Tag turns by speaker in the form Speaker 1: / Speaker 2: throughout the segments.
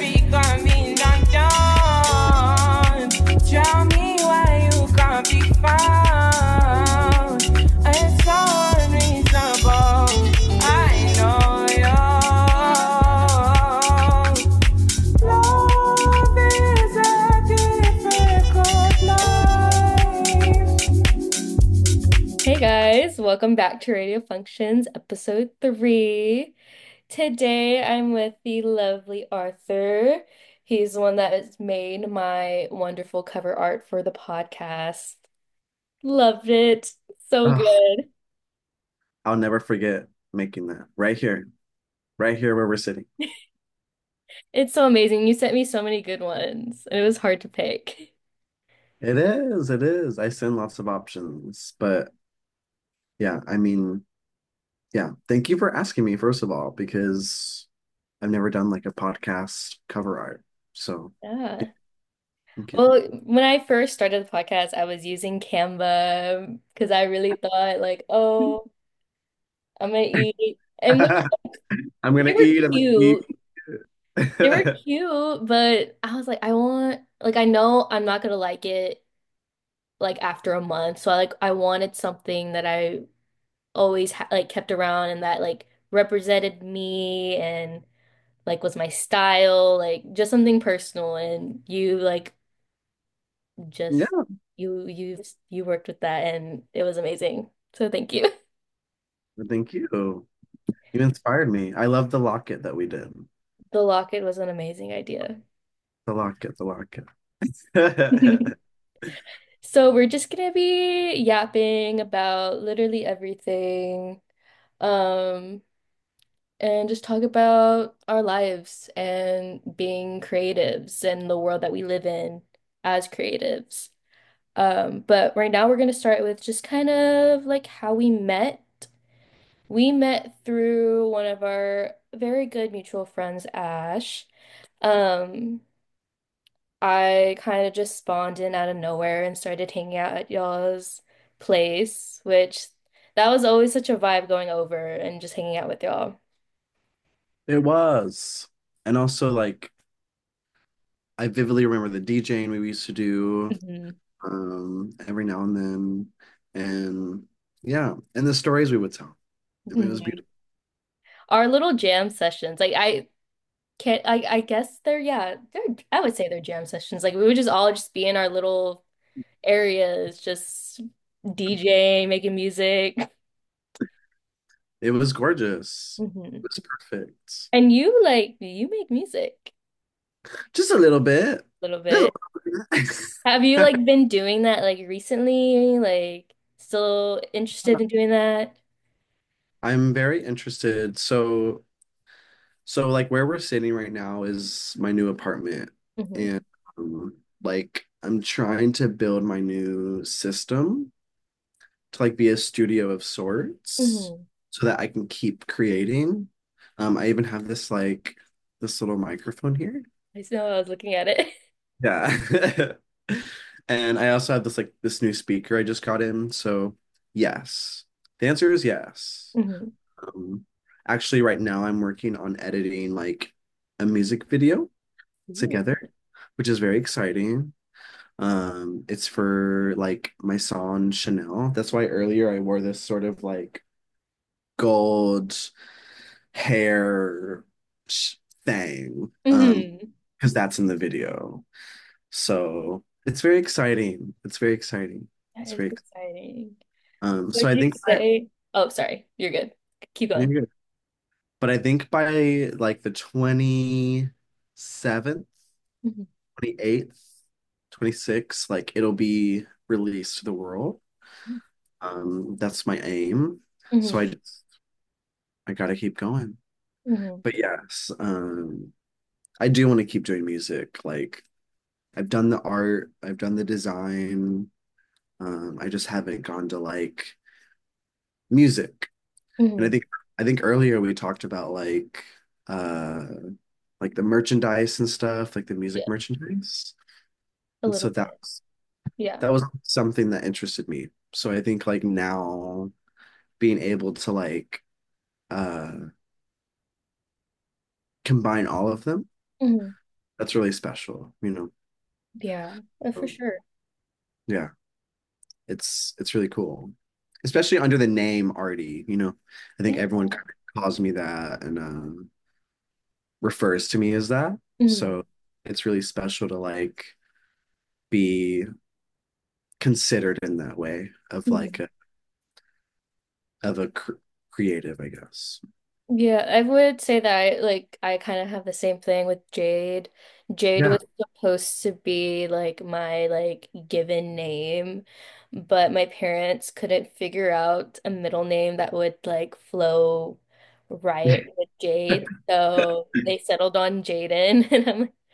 Speaker 1: becoming undone. Tell me why you can't be found. It's so unreasonable. I know you. Love is a difficult life. Hey guys, welcome back to Radio Functions, episode 3. Today I'm with the lovely Arthur. He's the one that has made my wonderful cover art for the podcast. Loved it. So
Speaker 2: Oh,
Speaker 1: good.
Speaker 2: I'll never forget making that right here where we're sitting.
Speaker 1: It's so amazing. You sent me so many good ones, and it was hard to pick.
Speaker 2: It is. I send lots of options, but yeah, yeah. Thank you for asking me, first of all, because I've never done like a podcast cover art. So
Speaker 1: Yeah.
Speaker 2: thank you.
Speaker 1: Well, when I first started the podcast, I was using Canva because I really thought like, oh, I'm gonna eat. And which
Speaker 2: I'm
Speaker 1: they
Speaker 2: gonna
Speaker 1: were
Speaker 2: eat, I'm gonna eat.
Speaker 1: cute. They were cute, but I was like, I want like I know I'm not gonna like it like after a month. So I wanted something that I always ha like kept around and that like represented me and like was my style, like just something personal and you like just
Speaker 2: Yeah,
Speaker 1: you worked with that and it was amazing. So thank you.
Speaker 2: thank you. You inspired me. I love the locket that we did.
Speaker 1: The locket was an amazing idea.
Speaker 2: The locket.
Speaker 1: So we're just gonna be yapping about literally everything. Um, and just talk about our lives and being creatives and the world that we live in as creatives. But right now we're gonna start with just kind of like how we met. We met through one of our very good mutual friends, Ash. Um, I kind of just spawned in out of nowhere and started hanging out at y'all's place, which that was always such a vibe going over and just hanging out with y'all.
Speaker 2: It was. And also like I vividly remember the DJing we used to do
Speaker 1: Mhm.
Speaker 2: every now and then. And yeah, and the stories we would tell. I mean, it was
Speaker 1: Mhm.
Speaker 2: beautiful.
Speaker 1: Our little jam sessions, like I can't, I guess they're, yeah, I would say they're jam sessions. Like we would just all just be in our little areas, just DJing, making music.
Speaker 2: It was gorgeous. It
Speaker 1: Mhm.
Speaker 2: was perfect.
Speaker 1: And you like, you make music
Speaker 2: Just a little bit.
Speaker 1: a little
Speaker 2: Just a
Speaker 1: bit. Have you
Speaker 2: little
Speaker 1: like been doing that like recently? Like still interested
Speaker 2: bit.
Speaker 1: in doing that?
Speaker 2: I'm very interested. So like where we're sitting right now is my new apartment.
Speaker 1: Hmm.
Speaker 2: And like I'm trying to build my new system to like be a studio of sorts
Speaker 1: Hmm.
Speaker 2: so that I can keep creating. I even have this like this little microphone here.
Speaker 1: I just know I was looking at it.
Speaker 2: Yeah. And I also have this like this new speaker I just got in. So yes. The answer is yes.
Speaker 1: Hmm.
Speaker 2: Um, Actually right now I'm working on editing like a music video
Speaker 1: Ooh.
Speaker 2: together, which is very exciting. It's for like my song Chanel. That's why earlier I wore this sort of like gold hair thing
Speaker 1: Hmm.
Speaker 2: because that's in the video. So it's very exciting. It's very exciting.
Speaker 1: That
Speaker 2: It's
Speaker 1: is
Speaker 2: very
Speaker 1: exciting.
Speaker 2: so
Speaker 1: Would
Speaker 2: I
Speaker 1: you
Speaker 2: think
Speaker 1: say, oh, sorry, you're good. Keep
Speaker 2: you're
Speaker 1: going.
Speaker 2: good. But I think by like the 27th,
Speaker 1: Hmm.
Speaker 2: 28th, 26th, like it'll be released to the world. That's my aim. So
Speaker 1: Hmm.
Speaker 2: I gotta keep going.
Speaker 1: Hmm.
Speaker 2: But yes, I do want to keep doing music. Like I've done the art, I've done the design. I just haven't gone to like music. And
Speaker 1: Hmm.
Speaker 2: I think earlier we talked about uh like the merchandise and stuff, like the music
Speaker 1: Yeah,
Speaker 2: merchandise.
Speaker 1: a
Speaker 2: And
Speaker 1: little
Speaker 2: so
Speaker 1: bit. Yeah.
Speaker 2: that was something that interested me. So I think like now being able to like uh combine all of them,
Speaker 1: Hmm.
Speaker 2: That's really special, you know.
Speaker 1: Yeah, for
Speaker 2: Um,
Speaker 1: sure.
Speaker 2: yeah, it's really cool, especially under the name Artie. You know, I think
Speaker 1: Yeah.
Speaker 2: everyone kind of calls me that and refers to me as that.
Speaker 1: Mhm.
Speaker 2: So it's really special to like be considered in that way of like
Speaker 1: Mhm.
Speaker 2: of a creative, I guess.
Speaker 1: Yeah, I would say that I kind of have the same thing with Jade. Jade
Speaker 2: Yeah.
Speaker 1: was supposed to be like my like given name, but my parents couldn't figure out a middle name that would like flow right with Jade. So they settled on Jaden and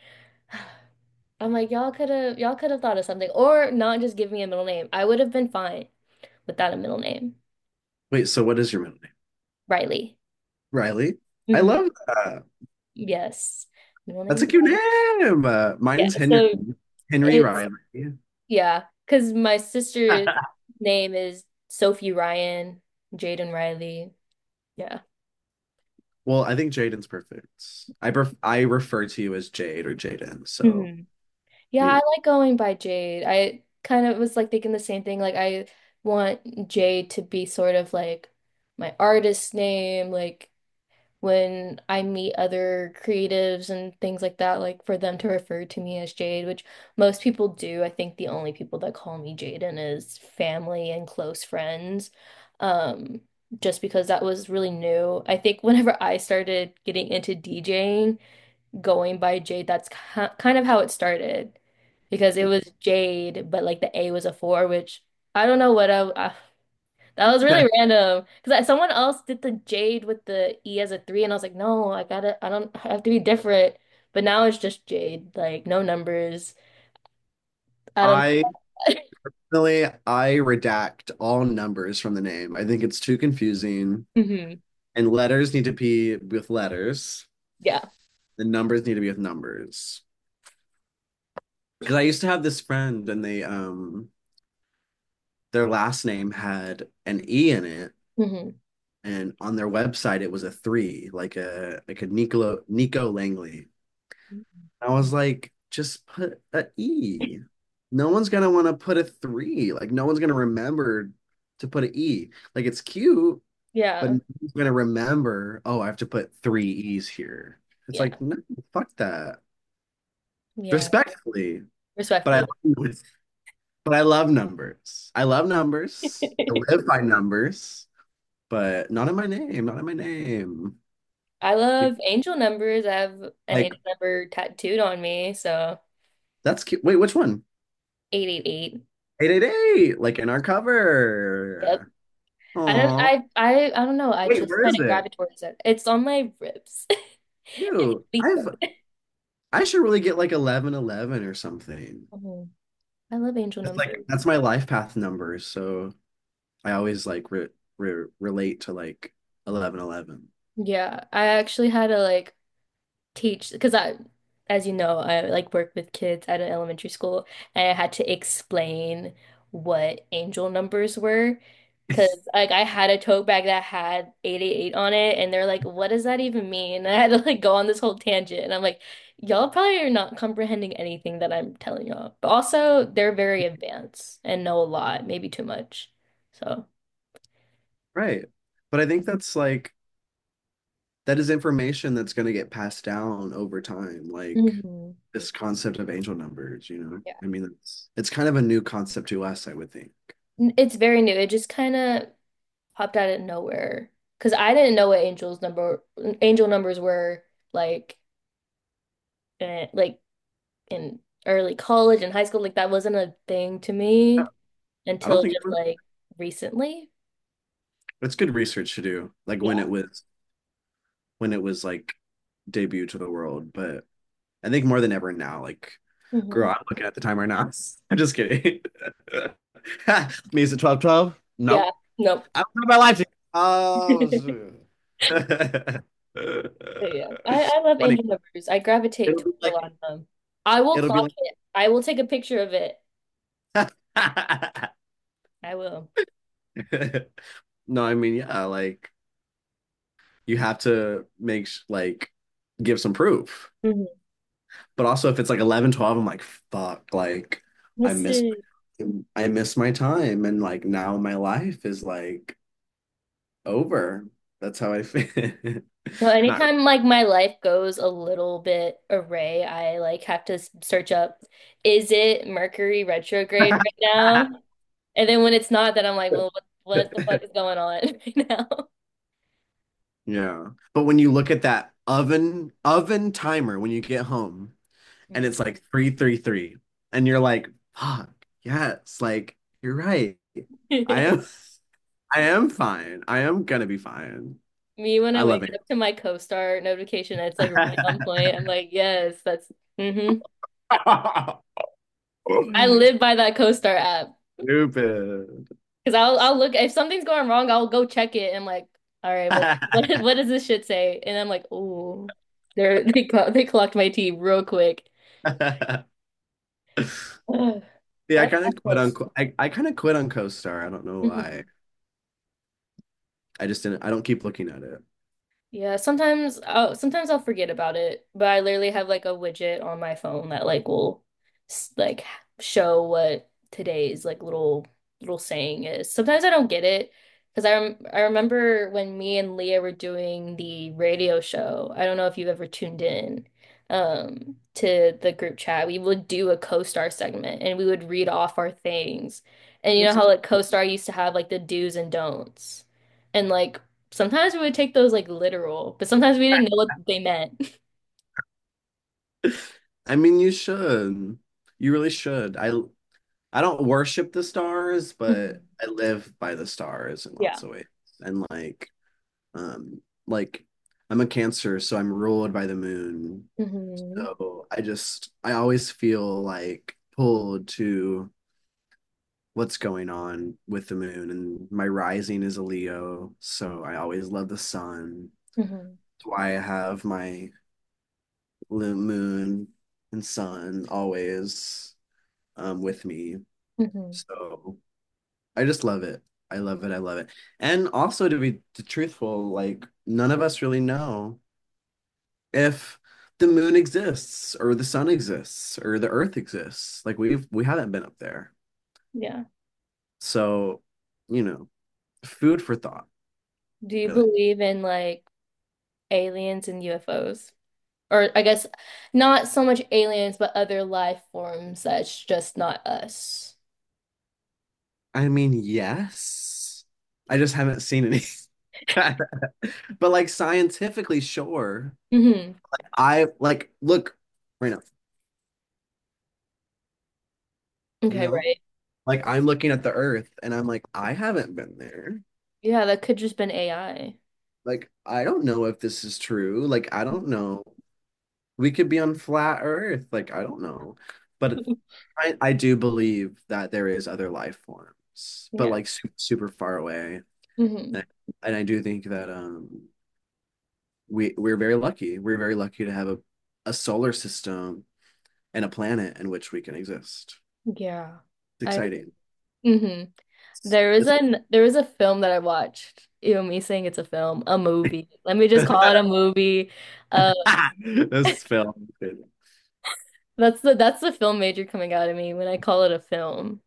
Speaker 1: I'm like y'all could have thought of something or not just give me a middle name. I would have been fine without a middle name.
Speaker 2: Wait, so what is your middle name?
Speaker 1: Riley.
Speaker 2: Riley? I
Speaker 1: Hmm.
Speaker 2: love that.
Speaker 1: Yes. Middle
Speaker 2: That's a
Speaker 1: name.
Speaker 2: cute name.
Speaker 1: Yeah,
Speaker 2: Mine's Henry.
Speaker 1: so
Speaker 2: Henry
Speaker 1: it's
Speaker 2: Riley.
Speaker 1: yeah, because my sister's name is Sophie Ryan, Jaden Riley. Yeah.
Speaker 2: Well, I think Jaden's perfect. I refer to you as Jade or Jaden, so
Speaker 1: Hmm. Yeah,
Speaker 2: you
Speaker 1: I
Speaker 2: know.
Speaker 1: like going by Jade. I kind of was like thinking the same thing. Like I want Jade to be sort of like my artist name, like when I meet other creatives and things like that, like for them to refer to me as Jade, which most people do. I think the only people that call me Jaden is family and close friends. Um, just because that was really new. I think whenever I started getting into DJing, going by Jade, that's kind of how it started. Because it was Jade, but like the A was a four, which I don't know what that was really random because someone else did the Jade with the E as a three, and I was like, no, I don't I have to be different. But now it's just Jade, like no numbers. I don't
Speaker 2: I
Speaker 1: know.
Speaker 2: really I redact all numbers from the name. I think it's too confusing.
Speaker 1: Hmm.
Speaker 2: And letters need to be with letters.
Speaker 1: Yeah.
Speaker 2: The numbers need to be with numbers. Because I used to have this friend and they their last name had an E in it,
Speaker 1: Hmm.
Speaker 2: and on their website it was a three, like a Nico Langley. I was like, just put a E. No one's gonna want to put a three. Like no one's gonna remember to put an E. Like it's cute, but
Speaker 1: Yeah.
Speaker 2: no one's gonna remember, oh, I have to put three E's here. It's
Speaker 1: Yeah.
Speaker 2: like, no, fuck that.
Speaker 1: Yeah.
Speaker 2: Respectfully. But
Speaker 1: Respectfully.
Speaker 2: I love numbers. I love numbers. I live by numbers, but not in my name, not in my name.
Speaker 1: I love angel numbers. I have an
Speaker 2: Like
Speaker 1: angel number tattooed on me, so
Speaker 2: that's cute. Wait, which one?
Speaker 1: 888.
Speaker 2: 888, like in our
Speaker 1: Yep.
Speaker 2: cover.
Speaker 1: I don't
Speaker 2: Aw.
Speaker 1: I don't know. I
Speaker 2: Wait,
Speaker 1: just
Speaker 2: where
Speaker 1: kind
Speaker 2: is
Speaker 1: of
Speaker 2: it?
Speaker 1: gravitate towards it. It's on my ribs.
Speaker 2: Dude,
Speaker 1: Elite code.
Speaker 2: I should really get like 1111 or something.
Speaker 1: Mhm. I love angel
Speaker 2: It's like
Speaker 1: numbers.
Speaker 2: that's my life path number, so I always like relate to like 1111.
Speaker 1: Yeah, I actually had to like teach because as you know, I like work with kids at an elementary school, and I had to explain what angel numbers were. Because like I had a tote bag that had 888 on it, and they're like, "What does that even mean?" And I had to like go on this whole tangent, and I'm like, "Y'all probably are not comprehending anything that I'm telling y'all." But also, they're very advanced and know a lot, maybe too much. So,
Speaker 2: Right. But I think that's like that is information that's going to get passed down over time, like
Speaker 1: mhm.
Speaker 2: this concept of angel numbers, you know.
Speaker 1: Yeah.
Speaker 2: I mean, it's kind of a new concept to us, I would think.
Speaker 1: It's very new. It just kind of popped out of nowhere because I didn't know what angel numbers were like in early college and high school. Like that wasn't a thing to
Speaker 2: Yeah,
Speaker 1: me
Speaker 2: I don't
Speaker 1: until
Speaker 2: think
Speaker 1: just like recently.
Speaker 2: it's good research to do, like
Speaker 1: Yeah.
Speaker 2: when it was like debut to the world. But I think more than ever now, like, girl,
Speaker 1: Hmm.
Speaker 2: I'm looking at the timer now. I'm just kidding. Me, is it 12:12?
Speaker 1: Yeah.
Speaker 2: Nope.
Speaker 1: Nope.
Speaker 2: I don't have my life. Oh,
Speaker 1: But yeah. I love
Speaker 2: funny.
Speaker 1: angel numbers. I gravitate
Speaker 2: It'll be
Speaker 1: towards a
Speaker 2: like
Speaker 1: lot of them. I will
Speaker 2: it'll be
Speaker 1: clock
Speaker 2: like
Speaker 1: it. I will take a picture of it. I will.
Speaker 2: no, I mean, yeah, like you have to like give some proof.
Speaker 1: Mhm.
Speaker 2: But also if it's like 11, 12, I'm like, fuck, like I
Speaker 1: What's
Speaker 2: miss
Speaker 1: it?
Speaker 2: I miss my time and like now my life is like over. That's how I feel.
Speaker 1: Well,
Speaker 2: Not
Speaker 1: anytime like my life goes a little bit array, I like have to search up, is it Mercury retrograde right now? And then when it's not, then I'm like, well, what the fuck is going on right now?
Speaker 2: yeah. But when you look at that oven timer when you get home and it's like 3:33 and you're like, fuck, yes, like you're right. I am I am fine. I am gonna be fine.
Speaker 1: Me when I
Speaker 2: I love
Speaker 1: wake
Speaker 2: it.
Speaker 1: up to my co-star notification, it's like right on point. I'm like, yes, that's I live by that co-star app.
Speaker 2: Stupid.
Speaker 1: Because I'll look if something's going wrong, I'll go check it and I'm like, all right, what does this shit say? And I'm like, oh, they clocked my tea real quick. Ugh.
Speaker 2: Yeah,
Speaker 1: I love those.
Speaker 2: I kind of quit on CoStar. I don't know
Speaker 1: Mhm.
Speaker 2: why. I just didn't I don't keep looking at it.
Speaker 1: Yeah, sometimes I'll forget about it, but I literally have like a widget on my phone that like will like show what today's like little saying is. Sometimes I don't get it because I remember when me and Leah were doing the radio show. I don't know if you've ever tuned in to the group chat. We would do a co-star segment and we would read off our things. And you know
Speaker 2: What's
Speaker 1: how like co-star used to have like the do's and don'ts. And like sometimes we would take those like literal, but sometimes we didn't know what they meant.
Speaker 2: I mean, you should. You really should. I don't worship the stars, but
Speaker 1: Mhm.
Speaker 2: I live by the stars in
Speaker 1: Yeah.
Speaker 2: lots of ways. And like I'm a Cancer, so I'm ruled by the moon.
Speaker 1: Hmm.
Speaker 2: So I always feel like pulled to what's going on with the moon. And my rising is a Leo, so I always love the sun.
Speaker 1: Hmm.
Speaker 2: That's why I have my moon and sun always with me.
Speaker 1: Hmm.
Speaker 2: So I just love it. I love it. I love it. And also to be truthful, like none of us really know if the moon exists or the sun exists or the earth exists. Like we haven't been up there.
Speaker 1: Yeah.
Speaker 2: So, you know, food for thought,
Speaker 1: Do you
Speaker 2: really.
Speaker 1: believe in like aliens and UFOs? Or I guess not so much aliens, but other life forms that's just not us.
Speaker 2: I mean, yes. I just haven't seen any. But like scientifically, sure.
Speaker 1: Hmm.
Speaker 2: I like look right now, you
Speaker 1: Okay,
Speaker 2: know?
Speaker 1: right.
Speaker 2: Like I'm looking at the earth and I'm like, I haven't been there.
Speaker 1: Yeah, that could just been AI.
Speaker 2: Like, I don't know if this is true. Like, I don't know. We could be on flat earth. Like, I don't know. But I do believe that there is other life forms, but
Speaker 1: Yeah.
Speaker 2: like super far away.
Speaker 1: Hmm.
Speaker 2: And, and I do think that we're very lucky. We're very lucky to have a solar system and a planet in which we can exist.
Speaker 1: Yeah.
Speaker 2: It's
Speaker 1: I
Speaker 2: exciting.
Speaker 1: hmm there was a film that I watched. You me saying it's a film, a movie. Let me just call it a movie. Uh,
Speaker 2: This film.
Speaker 1: that's the film major coming out of me when I call it a film.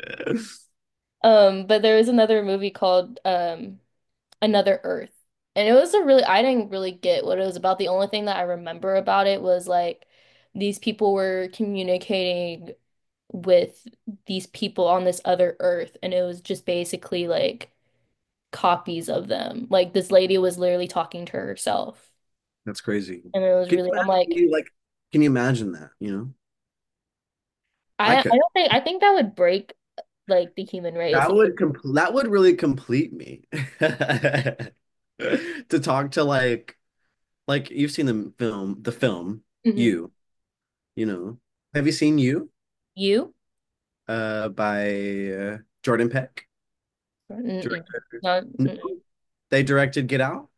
Speaker 1: But there was another movie called Another Earth. And it was a really I didn't really get what it was about. The only thing that I remember about it was like these people were communicating with these people on this other Earth, and it was just basically like copies of them. Like this lady was literally talking to herself.
Speaker 2: That's crazy.
Speaker 1: And it was
Speaker 2: Can
Speaker 1: really,
Speaker 2: you
Speaker 1: I'm
Speaker 2: imagine,
Speaker 1: like,
Speaker 2: can you imagine that, you know? I
Speaker 1: I
Speaker 2: could.
Speaker 1: don't think I think that would break like the human race.
Speaker 2: That would really complete me. To talk to like you've seen the film
Speaker 1: Hmm.
Speaker 2: you know. Have you seen You
Speaker 1: You?
Speaker 2: by Jordan Peck?
Speaker 1: Mm-mm.
Speaker 2: Director.
Speaker 1: Not,
Speaker 2: No,
Speaker 1: mm-mm.
Speaker 2: they directed Get Out.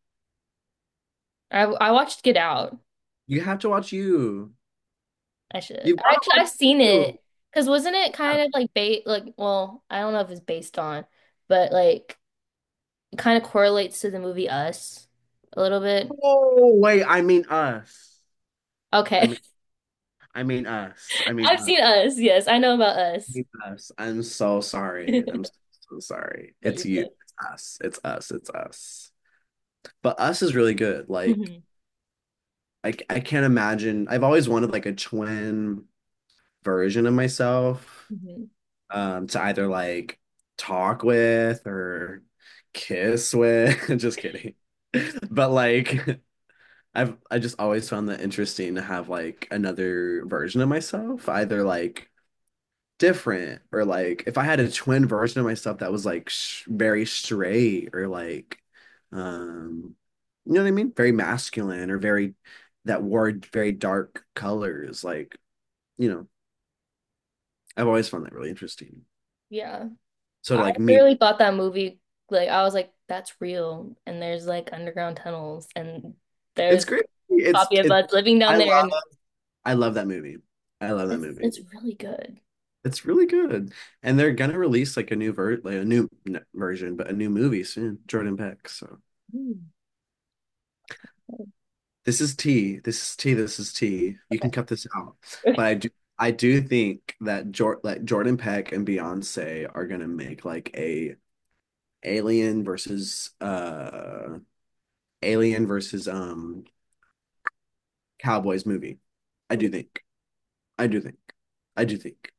Speaker 1: I watched Get Out.
Speaker 2: You have to watch You.
Speaker 1: I should.
Speaker 2: You've got to
Speaker 1: Actually,
Speaker 2: watch
Speaker 1: I've seen
Speaker 2: You.
Speaker 1: it. Because wasn't it kind of like well, I don't know if it's based on, but like it kind of correlates to the movie Us a little bit.
Speaker 2: Oh, wait, I mean Us. I
Speaker 1: Okay.
Speaker 2: mean I mean us. I mean
Speaker 1: I've
Speaker 2: us.
Speaker 1: seen Us. Yes, I know about
Speaker 2: I
Speaker 1: Us.
Speaker 2: mean us. I'm so sorry. I'm so sorry.
Speaker 1: No,
Speaker 2: It's
Speaker 1: you're
Speaker 2: you.
Speaker 1: good.
Speaker 2: It's us. It's us. It's us. But us is really good. Like
Speaker 1: Hmm.
Speaker 2: I can't imagine. I've always wanted like a twin version of myself,
Speaker 1: Hmm.
Speaker 2: to either like talk with or kiss with. Just kidding. But like I just always found that interesting to have like another version of myself, either like different or like if I had a twin version of myself that was like very straight or like you know what I mean? Very masculine or very that wore very dark colors like, you know, I've always found that really interesting.
Speaker 1: Yeah.
Speaker 2: So
Speaker 1: I
Speaker 2: like me,
Speaker 1: really thought that movie, like, I was like, that's real. And there's like underground tunnels, and
Speaker 2: it's
Speaker 1: there's
Speaker 2: great.
Speaker 1: a copy of us living down
Speaker 2: I
Speaker 1: there.
Speaker 2: love
Speaker 1: And
Speaker 2: I love that movie. I love that movie.
Speaker 1: it's really good.
Speaker 2: It's really good. And they're gonna release like a like a new version, but a new movie soon. Jordan Peck. So
Speaker 1: Mm.
Speaker 2: this is tea. This is tea. This is tea. You
Speaker 1: Okay.
Speaker 2: can cut this out. But I do think that Jordan Peck and Beyonce are gonna make like a Alien versus Alien versus Cowboys movie. I do think. I do think. I do think.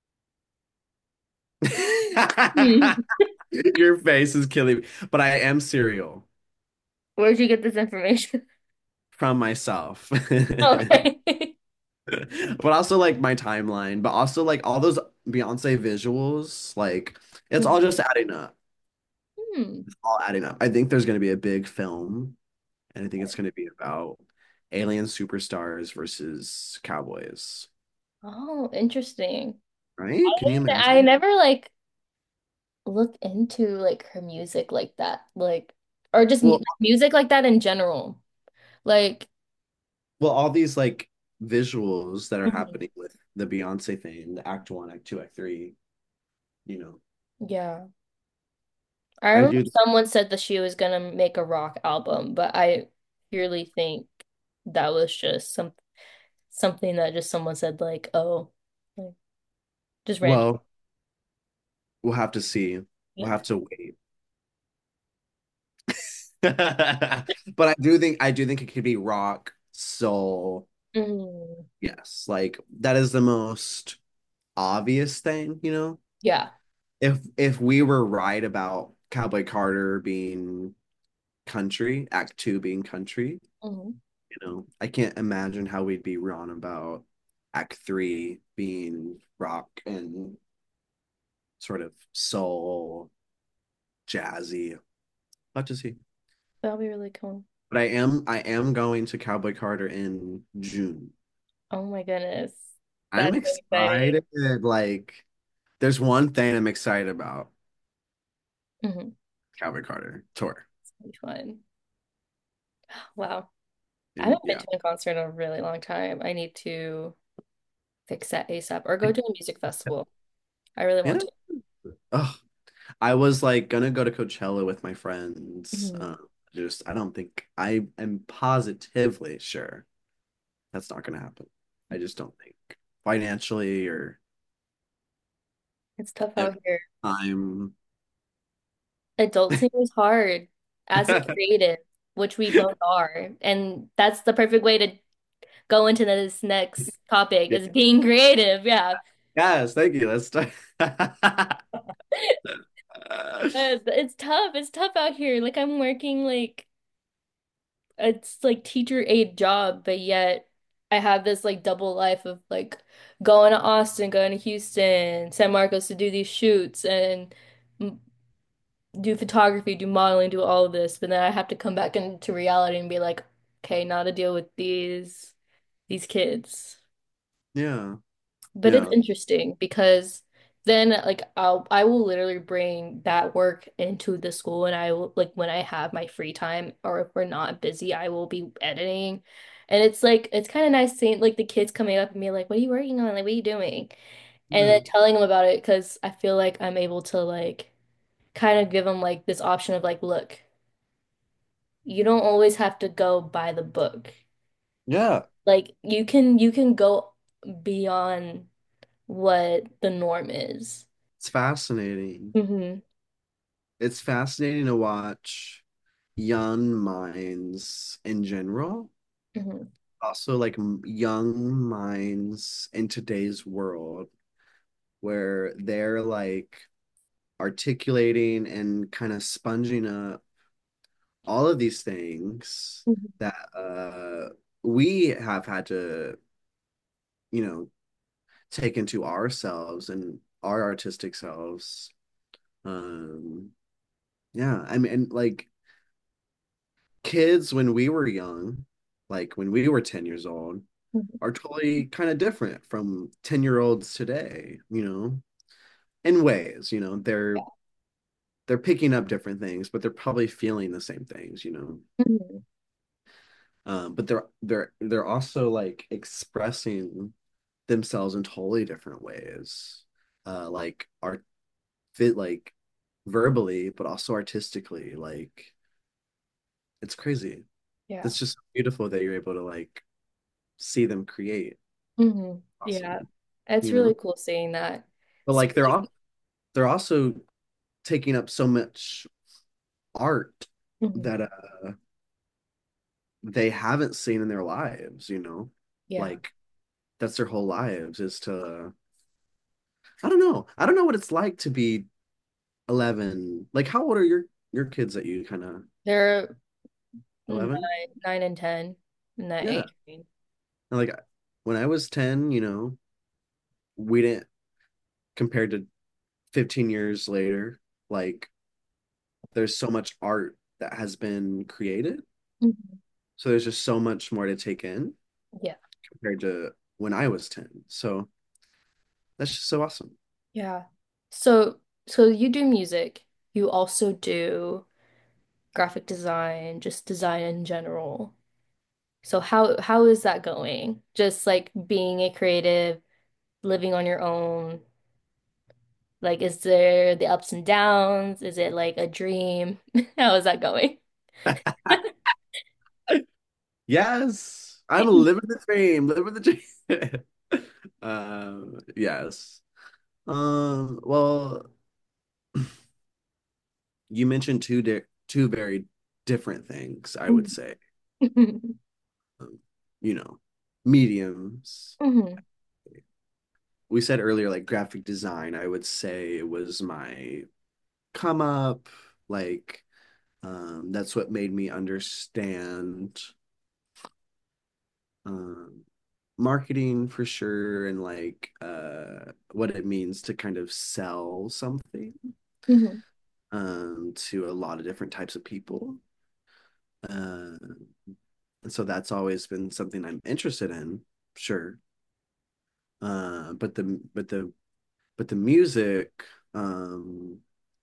Speaker 1: Hmm.
Speaker 2: Your face is killing me. But I am serial
Speaker 1: Where'd you get this information?
Speaker 2: from myself.
Speaker 1: Okay.
Speaker 2: But also like my timeline, but also like all those Beyonce visuals, like it's all just adding up.
Speaker 1: Hmm.
Speaker 2: It's all adding up. I think there's going to be a big film, and I think it's going to be about alien superstars versus cowboys,
Speaker 1: Oh, interesting.
Speaker 2: right? Can you
Speaker 1: I
Speaker 2: imagine?
Speaker 1: never like look into like her music like that, like, or just mu
Speaker 2: Well,
Speaker 1: music like that in general. Like,
Speaker 2: all these like visuals that are
Speaker 1: mhm.
Speaker 2: happening with the Beyonce thing, the Act One, Act Two, Act Three, you know,
Speaker 1: Yeah. I
Speaker 2: I
Speaker 1: remember
Speaker 2: do.
Speaker 1: someone said that she was gonna make a rock album, but I purely think that was just something that just someone said like, oh, like, just random.
Speaker 2: Well, we'll have to see. We'll
Speaker 1: Yeah.
Speaker 2: have to wait. But I do think it could be rock, soul.
Speaker 1: Mm.
Speaker 2: Yes, like that is the most obvious thing, you know?
Speaker 1: Yeah.
Speaker 2: If we were right about Cowboy Carter being country, Act Two being country,
Speaker 1: Hmm.
Speaker 2: you know, I can't imagine how we'd be wrong about Act Three being rock and sort of soul, jazzy. Let's just see.
Speaker 1: That'll be really cool.
Speaker 2: But I am going to Cowboy Carter in June.
Speaker 1: Oh my goodness.
Speaker 2: I'm
Speaker 1: That's so exciting.
Speaker 2: excited. Like, there's one thing I'm excited about.
Speaker 1: Hmm.
Speaker 2: Cowboy Carter tour.
Speaker 1: It's gonna be fun. Wow. I
Speaker 2: And
Speaker 1: haven't been
Speaker 2: yeah.
Speaker 1: to a concert in a really long time. I need to fix that ASAP or go to a music festival. I really
Speaker 2: Yeah.
Speaker 1: want to.
Speaker 2: Oh, I was like gonna go to Coachella with my friends.
Speaker 1: Mhm.
Speaker 2: Just I don't think I am positively sure that's not gonna happen. I just don't think financially or
Speaker 1: It's tough
Speaker 2: at
Speaker 1: out here.
Speaker 2: time.
Speaker 1: Adulting is hard as a creative, which we both are. And that's the perfect way to go into this next topic
Speaker 2: Yeah.
Speaker 1: is being creative. Yeah.
Speaker 2: Yes, thank you. Let's start.
Speaker 1: It's tough. It's tough out here. Like I'm working like it's like teacher aide job, but yet I have this like double life of like going to Austin, going to Houston, San Marcos to do these shoots and do photography, do modeling, do all of this, but then I have to come back into reality and be like, okay, now to deal with these kids.
Speaker 2: Yeah,
Speaker 1: But it's
Speaker 2: yeah,
Speaker 1: interesting because then like I will literally bring that work into the school, and I will like when I have my free time or if we're not busy, I will be editing. And it's like it's kind of nice seeing like the kids coming up and be like, "What are you working on? Like, what are you doing?" And then
Speaker 2: yeah,
Speaker 1: telling them about it because I feel like I'm able to like kind of give them like this option of like, look, you don't always have to go by the book.
Speaker 2: yeah.
Speaker 1: Like you can go. beyond what the norm is.
Speaker 2: It's fascinating.
Speaker 1: Hmm.
Speaker 2: It's fascinating to watch young minds in general,
Speaker 1: Hmm.
Speaker 2: also like young minds in today's world where they're like articulating and kind of sponging up all of these things
Speaker 1: Hmm.
Speaker 2: that we have had to, you know, take into ourselves and our artistic selves. Um, yeah, I mean, and like kids when we were young, like when we were 10 years old, are totally kind of different from 10-year-olds today, in ways, they're picking up different things, but they're probably feeling the same things.
Speaker 1: Hmm.
Speaker 2: But they're also like expressing themselves in totally different ways. Like art fit like verbally, but also artistically. Like it's crazy.
Speaker 1: Yeah.
Speaker 2: It's just beautiful that you're able to like see them create.
Speaker 1: Hmm. Yeah.
Speaker 2: Awesome,
Speaker 1: It's
Speaker 2: you know?
Speaker 1: really cool seeing that.
Speaker 2: But like they're also taking up so much art
Speaker 1: Mhm.
Speaker 2: that they haven't seen in their lives.
Speaker 1: Yeah.
Speaker 2: Like that's their whole lives is to I don't know. I don't know what it's like to be 11. Like how old are your kids that you kind of
Speaker 1: They're
Speaker 2: 11?
Speaker 1: 9 and 10 in that
Speaker 2: Yeah.
Speaker 1: age range.
Speaker 2: And like when I was 10, we didn't compared to 15 years later, like there's so much art that has been created.
Speaker 1: Mhm.
Speaker 2: So there's just so much more to take in
Speaker 1: Yeah.
Speaker 2: compared to when I was 10. So that's just so awesome.
Speaker 1: Yeah. So you do music. You also do graphic design, just design in general. So how is that going? Just like being a creative, living on your own. Like, is there the ups and downs? Is it like a dream? How is that going?
Speaker 2: Yes, I'm living the dream, living the dream. Yes. Well, you mentioned two very different things, I would
Speaker 1: Mhm.
Speaker 2: say. Um, you know, mediums.
Speaker 1: Mhm.
Speaker 2: We said earlier, like graphic design, I would say it was my come up, like that's what made me understand um marketing for sure and like what it means to kind of sell something
Speaker 1: Mhm.
Speaker 2: to a lot of different types of people. Uh, and so that's always been something I'm interested in, sure. But the music, um,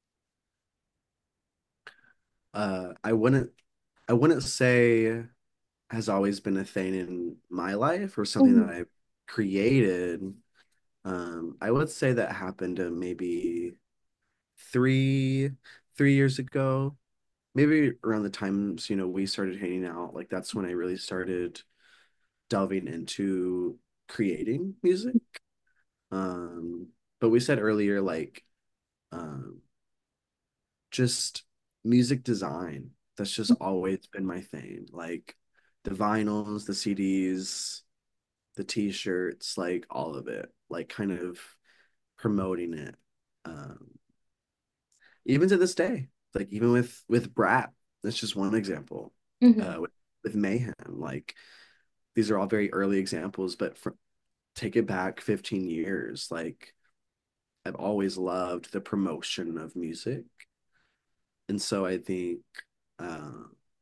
Speaker 2: I wouldn't say has always been a thing in my life or something that
Speaker 1: Mhm.
Speaker 2: I've created. I would say that happened maybe three three years ago, maybe around the times we started hanging out. Like that's when I really started delving into creating music. Um, but we said earlier, like um, just music design. That's just always been my thing. Like the vinyls, the CDs, the t-shirts, like all of it, like kind of promoting it. Um, Even to this day, like even with Brat, that's just one example.
Speaker 1: Mhm.
Speaker 2: With Mayhem, like these are all very early examples, but take it back 15 years, like I've always loved the promotion of music, and so I think, uh,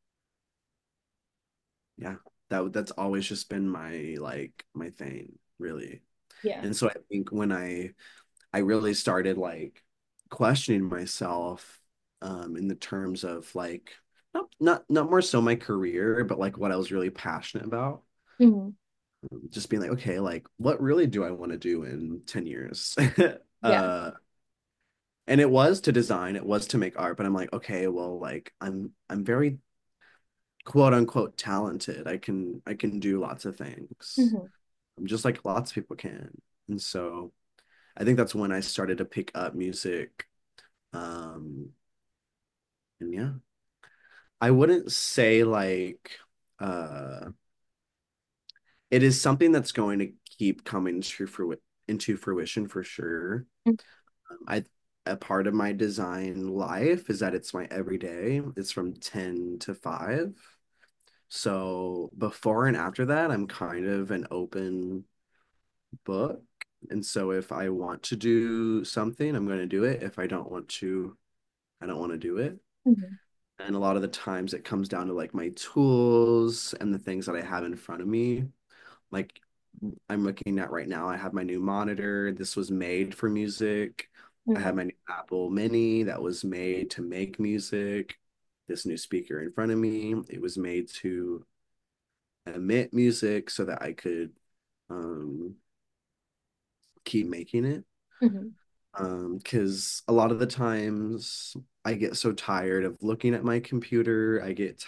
Speaker 2: yeah, that's always just been my thing, really.
Speaker 1: Yeah.
Speaker 2: And so I think when I really started like questioning myself in the terms of like not more so my career, but like what I was really passionate about.
Speaker 1: Mhm.
Speaker 2: Just being like, okay, like what really do I want to do in 10 years?
Speaker 1: Yeah.
Speaker 2: uh and it was to design, it was to make art, but I'm like, okay, well, like I'm very quote unquote talented. I can do lots of things.
Speaker 1: Mhm.
Speaker 2: just like lots of people can. And so I think that's when I started to pick up music. Um, and yeah, I wouldn't say like uh it is something that's going to keep coming into fruition for sure. I A part of my design life is that it's my everyday. It's from 10 to 5. So before and after that, I'm kind of an open book. And so if I want to do something, I'm going to do it. If I don't want to, I don't want to do it.
Speaker 1: Mhm.
Speaker 2: And a lot of the times it comes down to like my tools and the things that I have in front of me. Like I'm looking at right now, I have my new monitor. This was made for music. I have
Speaker 1: Mhm.
Speaker 2: my new Apple Mini that was made to make music. This new speaker in front of me, it was made to emit music so that I could um, keep making it.
Speaker 1: Mhm.
Speaker 2: Because a lot of the times I get so tired of looking at my computer.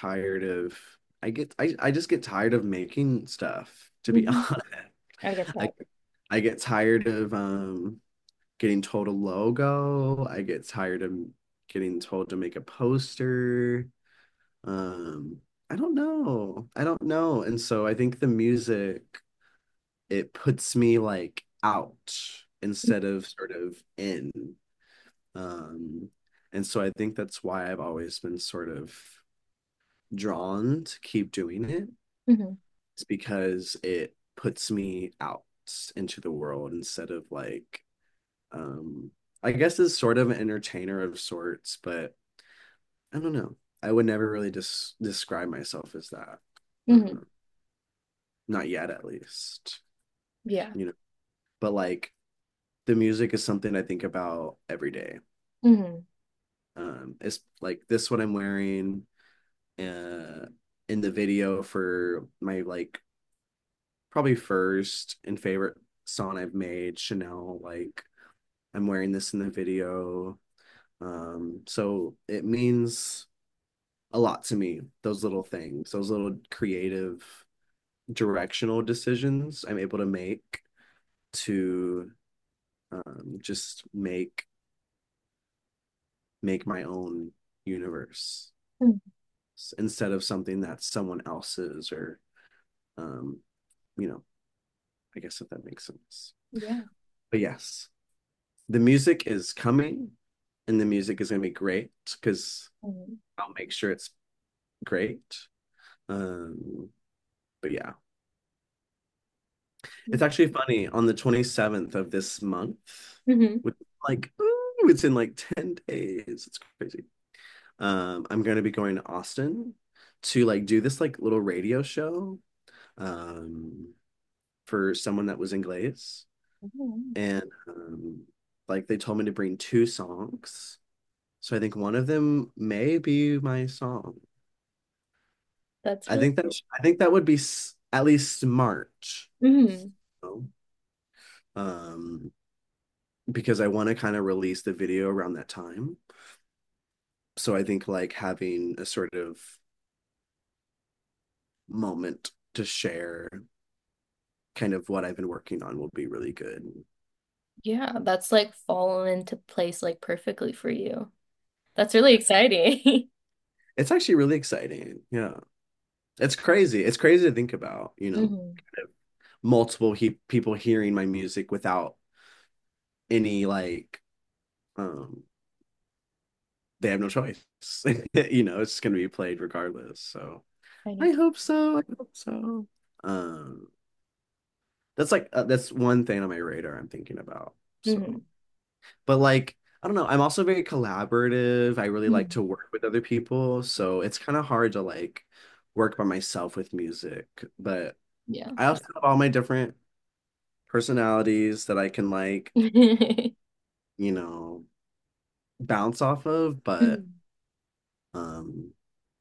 Speaker 2: I just get tired of making stuff, to be
Speaker 1: Mhm.
Speaker 2: honest.
Speaker 1: I get
Speaker 2: I
Speaker 1: that.
Speaker 2: I get tired of getting told a logo. I get tired of getting told to make a poster. Um, I don't know. I don't know. And so I think the music, it puts me like out instead of sort of in. Um, and so I think that's why I've always been sort of drawn to keep doing it.
Speaker 1: Mhm.
Speaker 2: It's because it puts me out into the world instead of like I guess is sort of an entertainer of sorts, but I don't know. I would never really describe myself as that.
Speaker 1: Mhm.
Speaker 2: Not yet, at least.
Speaker 1: Yeah.
Speaker 2: You know, but like the music is something I think about every day.
Speaker 1: Mhm.
Speaker 2: It's like this what I'm wearing uh in the video for my like probably first and favorite song I've made, Chanel. Like I'm wearing this in the video. So it means a lot to me, those little things, those little creative directional decisions I'm able to make to just make my own universe
Speaker 1: Mhm.
Speaker 2: instead of something that's someone else's or um, you know, I guess if that makes sense.
Speaker 1: Yeah.
Speaker 2: But yes, the music is coming and the music is gonna be great because
Speaker 1: Mhm.
Speaker 2: I'll make sure it's great. But yeah, it's actually funny on the 27th of this month,
Speaker 1: Mhm.
Speaker 2: with like, ooh, it's in like 10 days. It's crazy. I'm going to be going to Austin to like do this like little radio show um, for someone that was in Glaze.
Speaker 1: Mhm.
Speaker 2: And like they told me to bring 2 songs. So I think one of them may be my song.
Speaker 1: That's really cool.
Speaker 2: I think that would be at least smart.
Speaker 1: Mhm.
Speaker 2: So, um, because I want to kind of release the video around that time. So I think like having a sort of moment to share kind of what I've been working on will be really good.
Speaker 1: Yeah, that's like fallen into place like perfectly for you. That's really exciting.
Speaker 2: It's actually really exciting. Yeah. It's crazy. It's crazy to think about,
Speaker 1: Mhm.
Speaker 2: kind of multiple people hearing my music without any like um they have no choice. It's just going to be played regardless. So
Speaker 1: I know.
Speaker 2: I hope so. I hope so. Um that's one thing on my radar I'm thinking about. So,
Speaker 1: Mhm.
Speaker 2: but like, I don't know. I'm also very collaborative. I really like
Speaker 1: Mhm.
Speaker 2: to work with other people. So it's kind of hard to like work by myself with music. But
Speaker 1: Yeah.
Speaker 2: I also have all my different personalities that I can like, you know, bounce off of. But
Speaker 1: Mhm.
Speaker 2: um,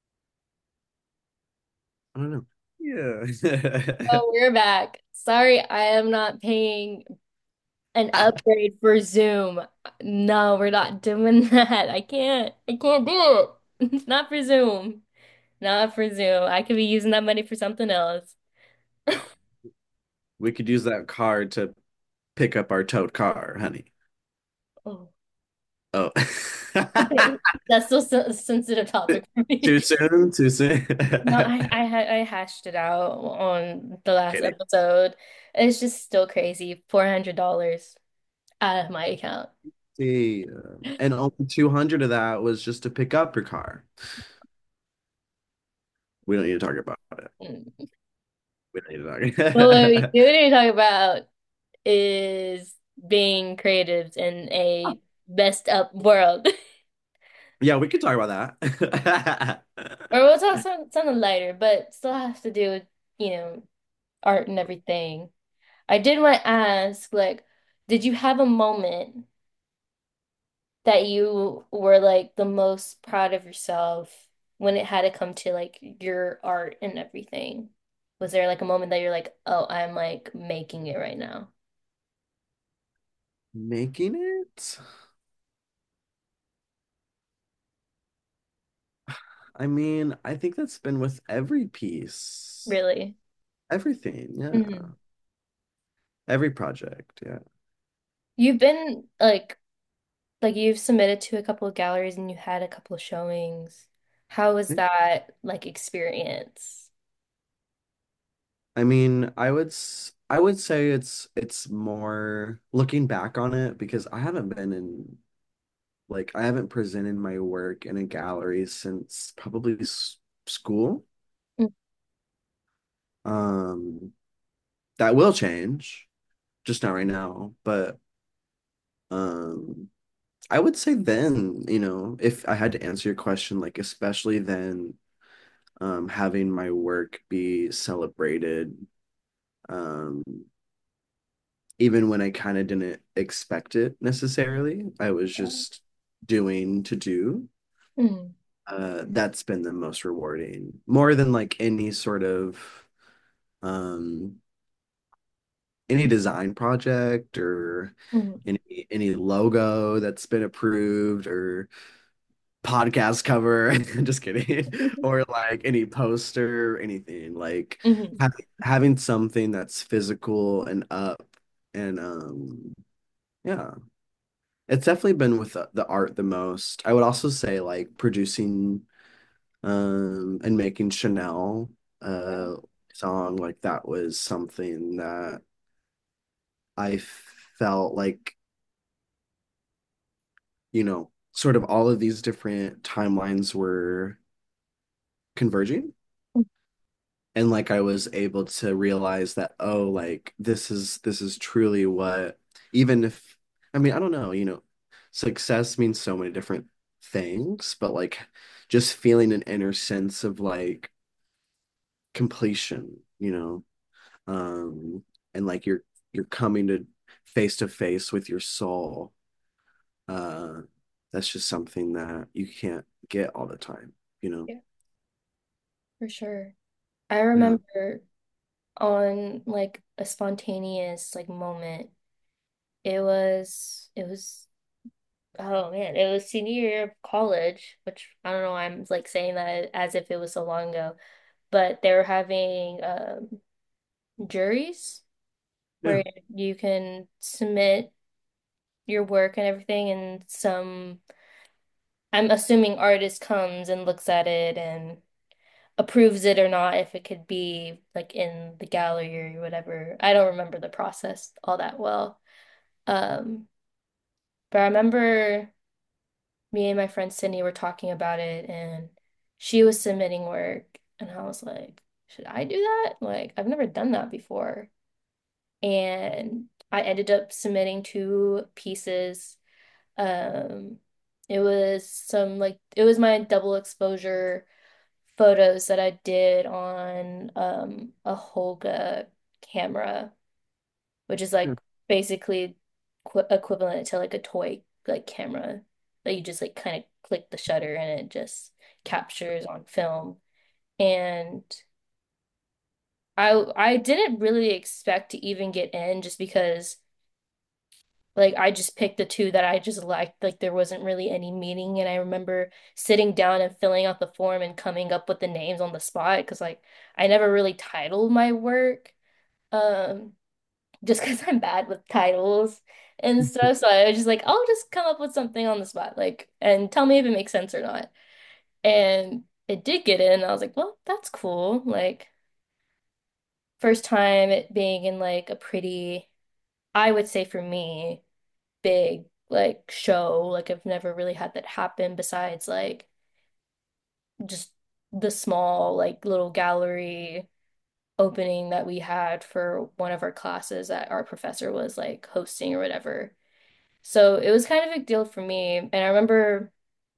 Speaker 2: I don't know. Yeah.
Speaker 1: Oh, we're back. Sorry, I am not paying an upgrade for Zoom. No, we're not doing that. I can't. I can't do it. It's not for Zoom. Not for Zoom. I could be using that money for something else.
Speaker 2: We could use that card to pick up our towed car, honey.
Speaker 1: Oh,
Speaker 2: Oh.
Speaker 1: that's still a sensitive topic for
Speaker 2: Too
Speaker 1: me.
Speaker 2: soon? Too soon?
Speaker 1: No, I hashed it out on the last
Speaker 2: Kidding.
Speaker 1: episode. It's just still crazy. $400 out of my account.
Speaker 2: See, and only 200 of that was just to pick up your car. We don't need to talk about it.
Speaker 1: Mm.
Speaker 2: We don't need
Speaker 1: But what
Speaker 2: to
Speaker 1: we
Speaker 2: talk.
Speaker 1: do need to talk about is being creatives in a messed up world.
Speaker 2: Yeah, we could talk about that.
Speaker 1: Or we'll talk something lighter, but still has to do with, you know, art and everything. I did want to ask, like, did you have a moment that you were like the most proud of yourself when it had to come to like your art and everything? Was there like a moment that you're like, oh, I'm like making it right now?
Speaker 2: Making it? I mean, I think that's been with every piece.
Speaker 1: Really?
Speaker 2: Everything, yeah.
Speaker 1: Hmm.
Speaker 2: Every project, yeah.
Speaker 1: You've been like you've submitted to a couple of galleries and you had a couple of showings. How was that like experience?
Speaker 2: I mean, I would say it's more looking back on it because I haven't been in like I haven't presented my work in a gallery since probably school.
Speaker 1: Mm.
Speaker 2: Um, that will change, just not right now, but um I would say then, if I had to answer your question, like especially then, having my work be celebrated, um, even when I kind of didn't expect it necessarily. I was just doing to do.
Speaker 1: Mm.
Speaker 2: That's been the most rewarding, more than like any sort of um any design project or
Speaker 1: Mm.
Speaker 2: any logo that's been approved or podcast cover. Just kidding. Or like any poster, anything. Like
Speaker 1: Mhm.
Speaker 2: having something that's physical and up and yeah. It's definitely been with the art the most. I would also say like producing and making Chanel
Speaker 1: Yeah.
Speaker 2: song like that was something that I felt like, sort of all of these different timelines were converging. And like I was able to realize that, oh, like this is truly what, even if, I mean, I don't know, success means so many different things, but like just feeling an inner sense of like completion, and like you're coming to face with your soul. uh that's just something that you can't get all the time, you know.
Speaker 1: Yeah, for sure. I
Speaker 2: Yeah.
Speaker 1: remember on like a spontaneous like moment. It was oh man, it was senior year of college, which I don't know, I'm like saying that as if it was so long ago, but they were having juries
Speaker 2: Yeah.
Speaker 1: where you can submit your work and everything and some I'm assuming artist comes and looks at it and approves it or not if it could be like in the gallery or whatever. I don't remember the process all that well. Um, but I remember me and my friend Sydney were talking about it and she was submitting work and I was like, should I do that? Like, I've never done that before. And I ended up submitting two pieces. Um, it was some like it was my double exposure photos that I did on a Holga camera, which is
Speaker 2: Yeah.
Speaker 1: like basically equivalent to like a toy like camera that you just like kind of click the shutter and it just captures on film. And I didn't really expect to even get in just because like I just picked the two that I just liked. Like there wasn't really any meaning. And I remember sitting down and filling out the form and coming up with the names on the spot because like I never really titled my work. just because I'm bad with titles and stuff. So I was just like, I'll just come up with something on the spot, like, and tell me if it makes sense or not. And it did get in. I was like, well, that's cool. Like, first time it being in like a pretty, I would say for me, big like show. Like, I've never really had that happen besides like just the small, like, little gallery opening that we had for one of our classes that our professor was like hosting or whatever. So it was kind of a big deal for me. And I remember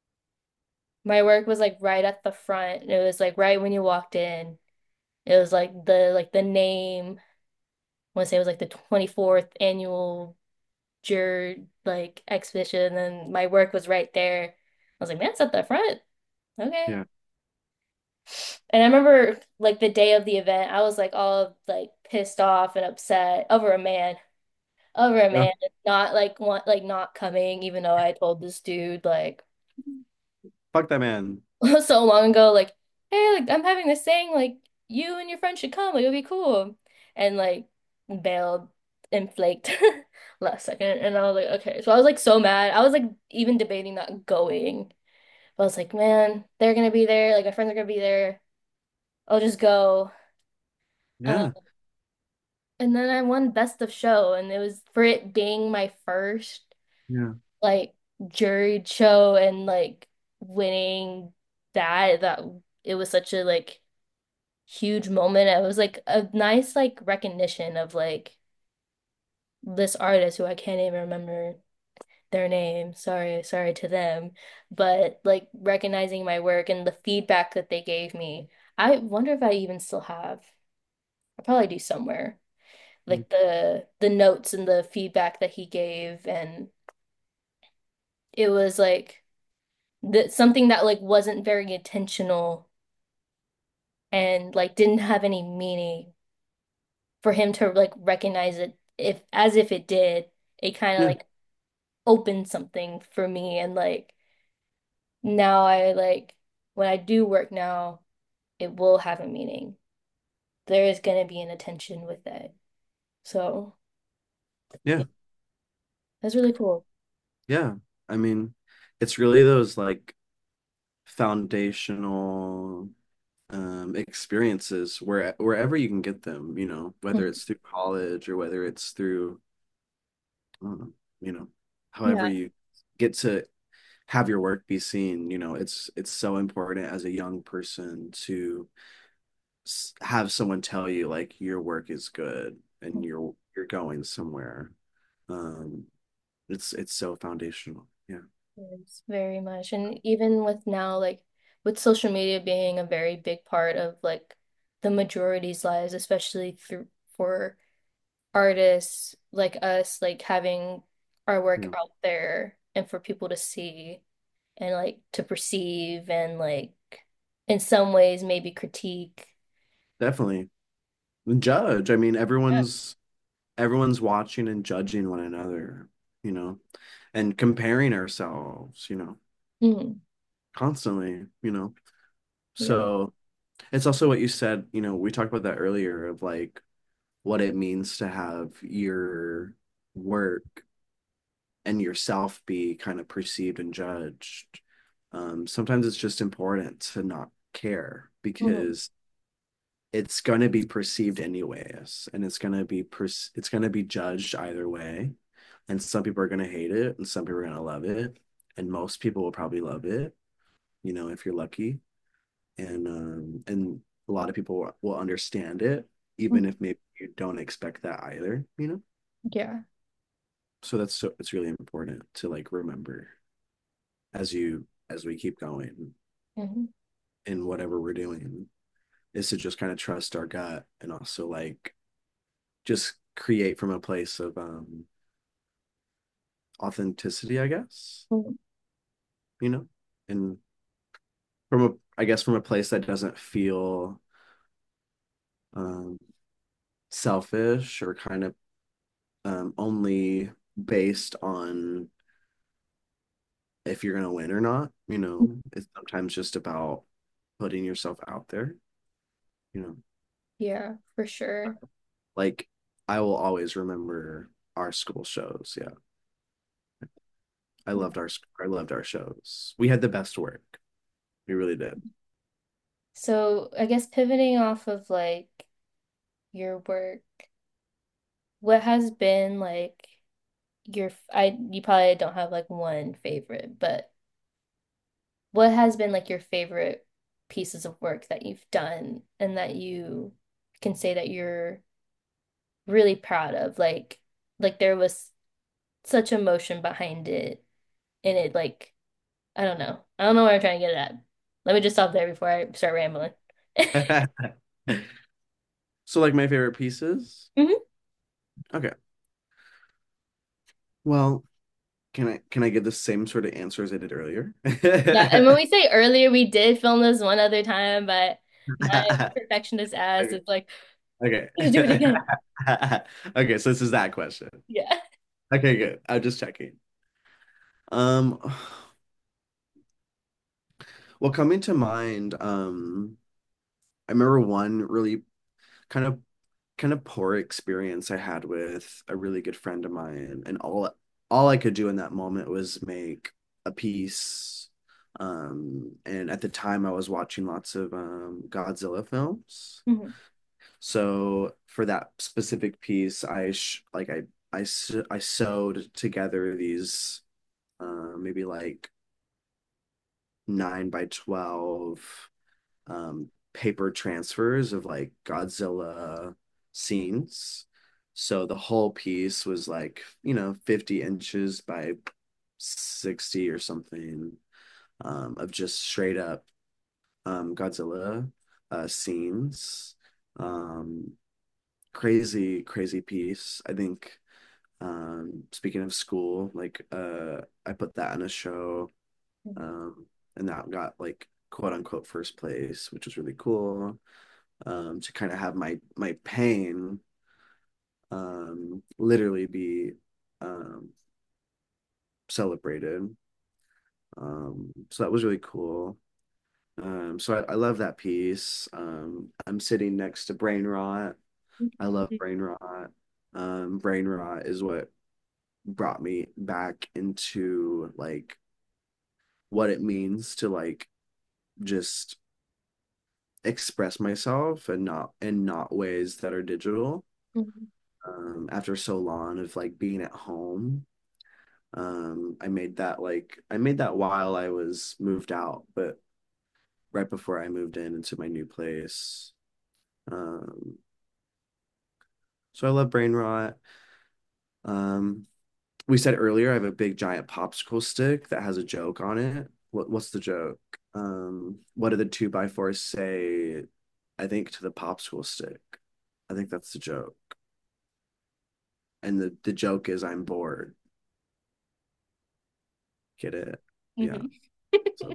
Speaker 1: my work was like right at the front. It was like right when you walked in. It was like the name, I want to say it was like the 24th annual Jerd like exhibition, and my work was right there. I was like, man, it's at the front. Okay.
Speaker 2: Yeah.
Speaker 1: And I remember like the day of the event, I was like all like pissed off and upset over a
Speaker 2: Yeah.
Speaker 1: man not like want like not coming, even though I told this dude like
Speaker 2: Fuck that man.
Speaker 1: so long ago, like, hey, like I'm having this thing, like you and your friend should come, like it'd be cool. And like bailed and flaked last second. And I was like, okay. So I was like so mad. I was like even debating not going. But I was like, man, they're gonna be there, like my friends are gonna be there. I'll just go. Um,
Speaker 2: Yeah.
Speaker 1: and then I won Best of Show, and it was for it being my first
Speaker 2: Yeah.
Speaker 1: like juried show and like winning that it was such a like huge moment. It was like a nice like recognition of like this artist who I can't even remember their name. Sorry to them. But like recognizing my work and the feedback that they gave me. I wonder if I even still have. I probably do somewhere. Like the notes and the feedback that he gave, and it was like something that like wasn't very intentional and like didn't have any meaning for him to like recognize it if as if it did. It kind of
Speaker 2: Yeah.
Speaker 1: like opened something for me, and like now I like when I do work now, it will have a meaning. There is gonna be an attention with it. So
Speaker 2: Yeah.
Speaker 1: yeah, that's really cool.
Speaker 2: Yeah. I mean, it's really those like foundational experiences wherever you can get them, whether
Speaker 1: Mhm.
Speaker 2: it's through college or whether it's through I don't know, you know, however
Speaker 1: Yeah.
Speaker 2: you get to have your work be seen, it's so important as a young person to have someone tell you like your work is good and you're going somewhere. Um, it's so foundational. Yeah.
Speaker 1: Yes, very much. And even with now, like with social media being a very big part of like the majority's lives, especially through for artists like us, like having our work
Speaker 2: Yeah.
Speaker 1: out there and for people to see and like to perceive and like in some ways maybe critique.
Speaker 2: Definitely. And judge. I mean,
Speaker 1: Yeah.
Speaker 2: everyone's watching and judging one another, you know, and comparing ourselves,
Speaker 1: Mhm.
Speaker 2: constantly,
Speaker 1: Yeah.
Speaker 2: So it's also what you said, we talked about that earlier of like what it means to have your work and yourself be kind of perceived and judged. Sometimes it's just important to not care
Speaker 1: Mhm.
Speaker 2: because it's going to be perceived anyways, and it's going to be judged either way. And some people are going to hate it, and some people are going to love it, and most people will probably love it, if you're lucky. And a lot of people will understand it, even
Speaker 1: Mhm.
Speaker 2: if maybe you don't expect that either.
Speaker 1: Yeah.
Speaker 2: So it's really important to like remember as we keep going
Speaker 1: Mhm.
Speaker 2: in whatever we're doing is to just kind of trust our gut and also like just create from a place of authenticity, I guess,
Speaker 1: Mhm.
Speaker 2: you know, and from a I guess from a place that doesn't feel um selfish or kind of only based on if you're gonna win or not, it's sometimes just about putting yourself out there, you know.
Speaker 1: Yeah, for sure.
Speaker 2: Like I will always remember our school shows. Yeah. I loved our shows. We had the best work. We really did.
Speaker 1: So I guess pivoting off of like your work, what has been like you probably don't have like one favorite, but what has been like your favorite pieces of work that you've done and that you can say that you're really proud of? Like there was such emotion behind it and it like I don't know. I don't know where I'm trying to get it at. Let me just stop there before I start rambling.
Speaker 2: So like my favorite pieces?
Speaker 1: hmm
Speaker 2: Okay. Well, can I give the same sort of answer as I did earlier?
Speaker 1: Yeah, and when we say earlier, we did film this one other time, but my perfectionist ass
Speaker 2: Okay.
Speaker 1: is like,
Speaker 2: Okay.
Speaker 1: "You do it again."
Speaker 2: Okay, so this is that question.
Speaker 1: Yeah.
Speaker 2: Okay, good. I'm just checking. Um, well, coming to mind, I remember one really kind of kind of poor experience I had with a really good friend of mine, and all I could do in that moment was make a piece. And at the time I was watching lots of Godzilla films.
Speaker 1: hmm
Speaker 2: So for that specific piece, I sewed together these maybe like 9 by 12 paper transfers of like Godzilla scenes. So the whole piece was like, 50 inches by 60 or something, of just straight up Godzilla scenes. Um, Crazy, crazy piece. I think, speaking of school, like I put that in a show, um, and that got like quote unquote first place, which was really cool, to kind of have my pain literally be um, celebrated. So that was really cool. So I love that piece. I'm sitting next to Brain Rot. I love Brain Rot. Brain Rot is what brought me back into like what it means to like just express myself and not ways that are digital, after so long of like being at home. I made that while I was moved out, but right before I moved in into my new place. Um, so I love Brain Rot. Um, we said earlier I have a big giant popsicle stick that has a joke on it. What's the joke? What did the 2x4s say? I think to the popsicle stick. I think that's the joke. And the joke is I'm bored. Get it? Yeah.
Speaker 1: hmm
Speaker 2: So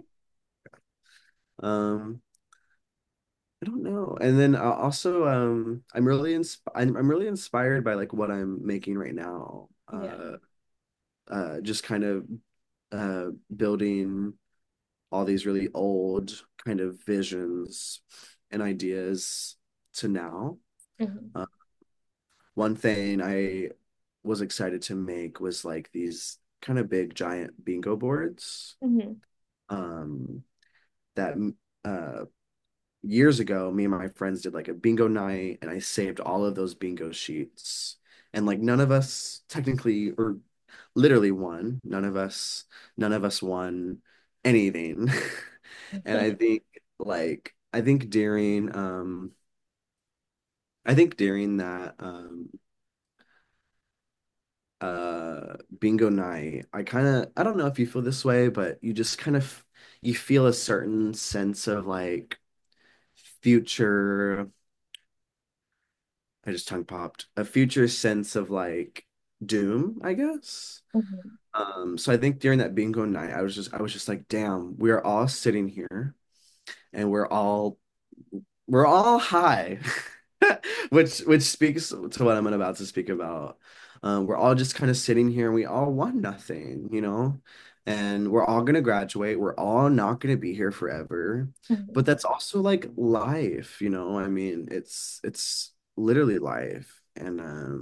Speaker 2: um I don't know. And then also I'm really inspired by like what I'm making right now.
Speaker 1: Yeah.
Speaker 2: Just kind of building all these really old kind of visions and ideas to now.
Speaker 1: hmm
Speaker 2: Uh, One thing I was excited to make was like these kind of big giant bingo boards,
Speaker 1: hmm
Speaker 2: um, that uh, years ago, me and my friends did like a bingo night, and I saved all of those bingo sheets. And like none of us technically or literally won. None of us won anything. And I think during that bingo night, I don't know if you feel this way, but you just kind of you feel a certain sense of like future. I just tongue popped. A future sense of like doom, I guess.
Speaker 1: hmm
Speaker 2: So I think during that bingo night, I was just like, damn, we are all sitting here and we're all high, which speaks to what I'm about to speak about. We're all just kind of sitting here and we all want nothing, and we're all gonna graduate. We're all not gonna be here forever, but
Speaker 1: hmm
Speaker 2: that's also like life, I mean, it's literally life. And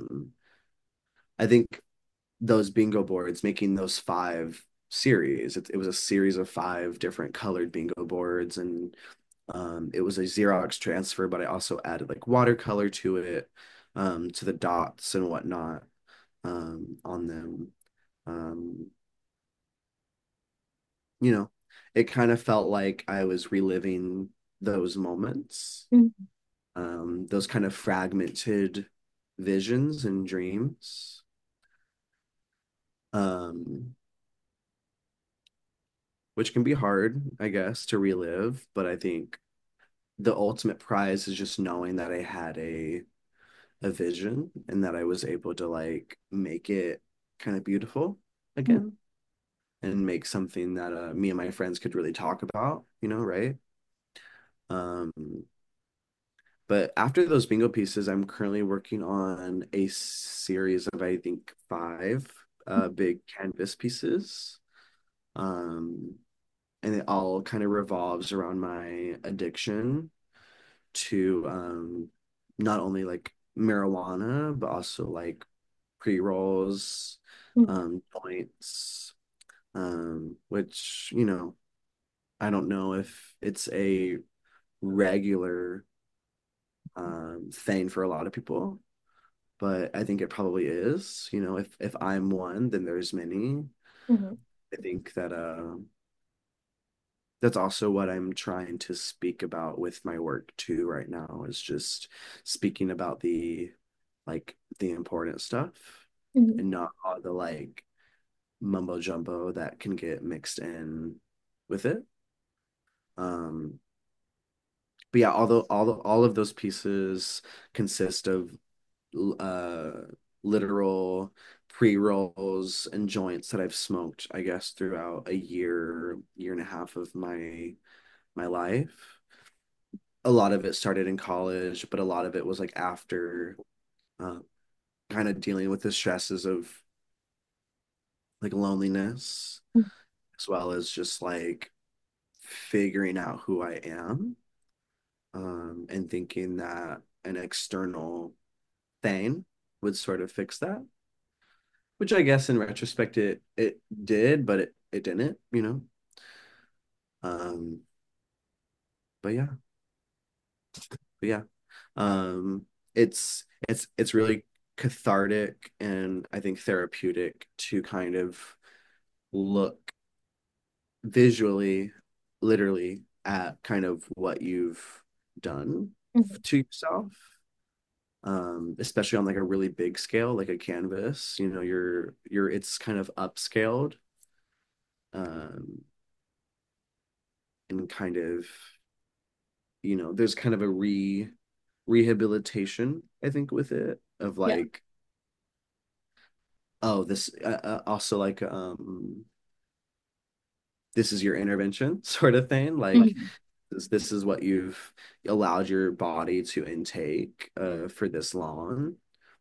Speaker 2: I think those bingo boards, making those five series, it was a series of five different colored bingo boards, and it was a Xerox transfer, but I also added like watercolor to it, to the dots and whatnot, on them. Um, you know, it kind of felt like I was reliving those moments,
Speaker 1: Mhm.
Speaker 2: those kind of fragmented visions and dreams, um, which can be hard, I guess, to relive. But I think the ultimate prize is just knowing that I had a vision and that I was able to like make it kind of beautiful
Speaker 1: Mhm.
Speaker 2: again and make something that me and my friends could really talk about, right? Um, but after those bingo pieces, I'm currently working on a series of, I think, five big canvas pieces. Um, and it all kind of revolves around my addiction to not only like marijuana, but also like pre-rolls,
Speaker 1: Mhm.
Speaker 2: joints, which, I don't know if it's a regular thing for a lot of people, but I think it probably is. If I'm one, then there's many.
Speaker 1: Mhm.
Speaker 2: I think that that's also what I'm trying to speak about with my work too right now, is just speaking about the important stuff
Speaker 1: Mhm.
Speaker 2: and not all the like mumbo jumbo that can get mixed in with it. Um, but yeah, although all of those pieces consist of uh literal pre-rolls and joints that I've smoked, I guess, throughout a year and a half of my life. A lot of it started in college, but a lot of it was like after uh, kind of dealing with the stresses of like loneliness, as well as just like figuring out who I am, and thinking that an external thing would sort of fix that, which I guess in retrospect it did, but it didn't. Um, but yeah, but yeah, um, it's really cathartic and I think therapeutic to kind of look visually, literally at kind of what you've done
Speaker 1: Mhm.
Speaker 2: to yourself, especially on like a really big scale, like a canvas. You're it's kind of upscaled, um, and kind of, there's kind of a rehabilitation, I think, with it of
Speaker 1: Yeah.
Speaker 2: like, oh, this also like this is your intervention sort of thing, like
Speaker 1: Mhm.
Speaker 2: this is what you've allowed your body to intake for this long.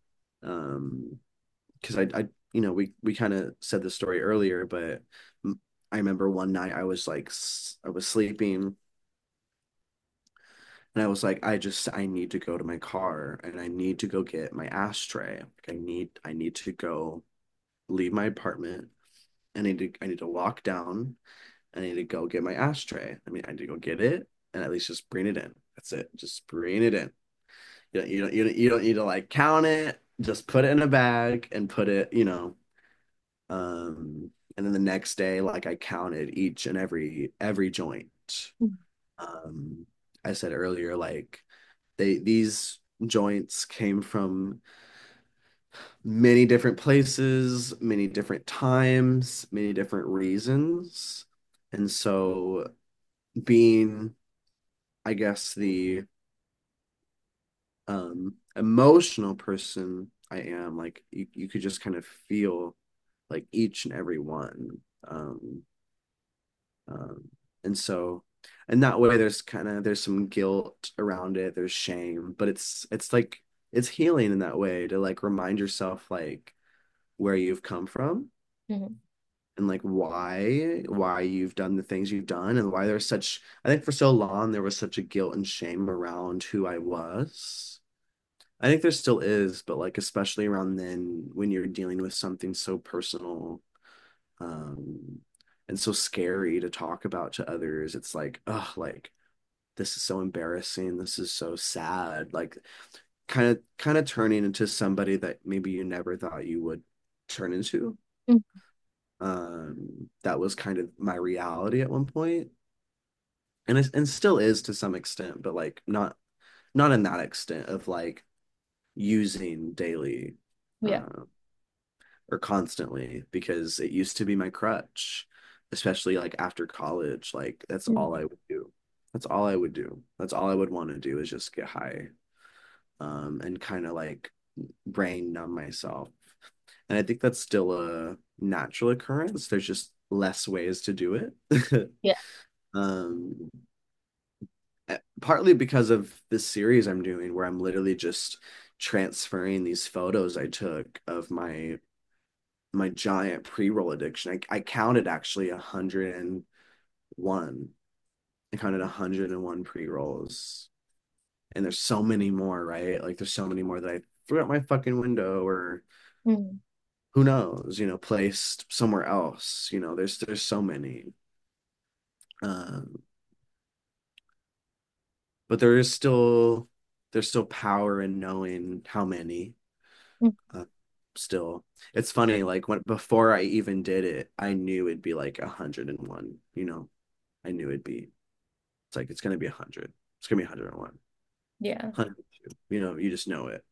Speaker 2: Because we kind of said the story earlier, but I remember one night I was like I was sleeping and I was like, I need to go to my car and I need to go get my ashtray. Like I need to go leave my apartment. I need to walk down. I need to go get my ashtray. I need to go get it and at least just bring it in. That's it. Just bring it in. You don't need to like count it. Just put it in a bag and put it. And then the next day, like I counted each and every joint.
Speaker 1: Mhm.
Speaker 2: Um, I said earlier, like these joints came from many different places, many different times, many different reasons. And so being, I guess, the emotional person I am, like you could just kind of feel like each and every one. Um, um, and so in that way there's some guilt around it, there's shame, but it's like it's healing in that way to like remind yourself like where you've come from
Speaker 1: Mhm.
Speaker 2: and like why you've done the things you've done and why there's I think for so long there was such a guilt and shame around who I was, I think there still is, but like especially around then when you're dealing with something so personal, um, and so scary to talk about to others, it's like this is so embarrassing. This is so sad. Like kind of turning into somebody that maybe you never thought you would turn into.
Speaker 1: Mm.
Speaker 2: That was kind of my reality at one point, and still is to some extent, but like not in that extent of like using daily
Speaker 1: Yeah.
Speaker 2: uh, or constantly because it used to be my crutch, especially like after college. Like that's all
Speaker 1: Mm.
Speaker 2: I would do. That's all I would do. That's all I would want to do is just get high, and kind of like brain numb myself. And I think that's still a natural occurrence. There's just less ways to do it.
Speaker 1: Yeah.
Speaker 2: um, Partly because of this series I'm doing, where I'm literally just transferring these photos I took of my giant pre-roll addiction. I counted actually 101. I counted 101 pre-rolls. And there's so many more, right? Like there's so many more that I threw out my fucking window or
Speaker 1: Mm.
Speaker 2: who knows, placed somewhere else. There's so many. Um, but there's still power in knowing how many.
Speaker 1: Mm.
Speaker 2: Uh, Still, it's funny. Like when before I even did it, I knew it'd be like 101. I knew it'd be. It's like it's gonna be 100. It's gonna be 101,
Speaker 1: Yeah.
Speaker 2: 102. You just know it.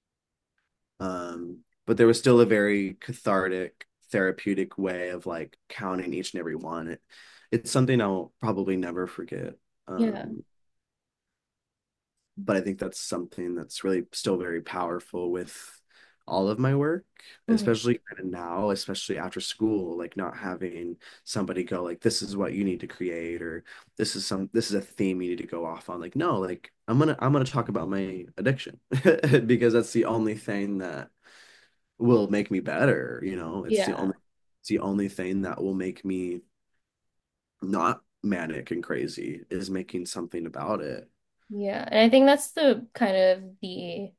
Speaker 2: But there was still a very cathartic, therapeutic way of like counting each and every one. It's something I'll probably never forget.
Speaker 1: Yeah.
Speaker 2: Um, but I think that's something that's really still very powerful with all of my work,
Speaker 1: Mhm.
Speaker 2: especially kind of now, especially after school, like not having somebody go like, this is what you need to create, or this is a theme you need to go off on. Like, no, like I'm gonna talk about my addiction because that's the only thing that will make me better,
Speaker 1: Yeah.
Speaker 2: it's the only thing that will make me not manic and crazy is making something about it.
Speaker 1: Yeah. And I think that's the kind of the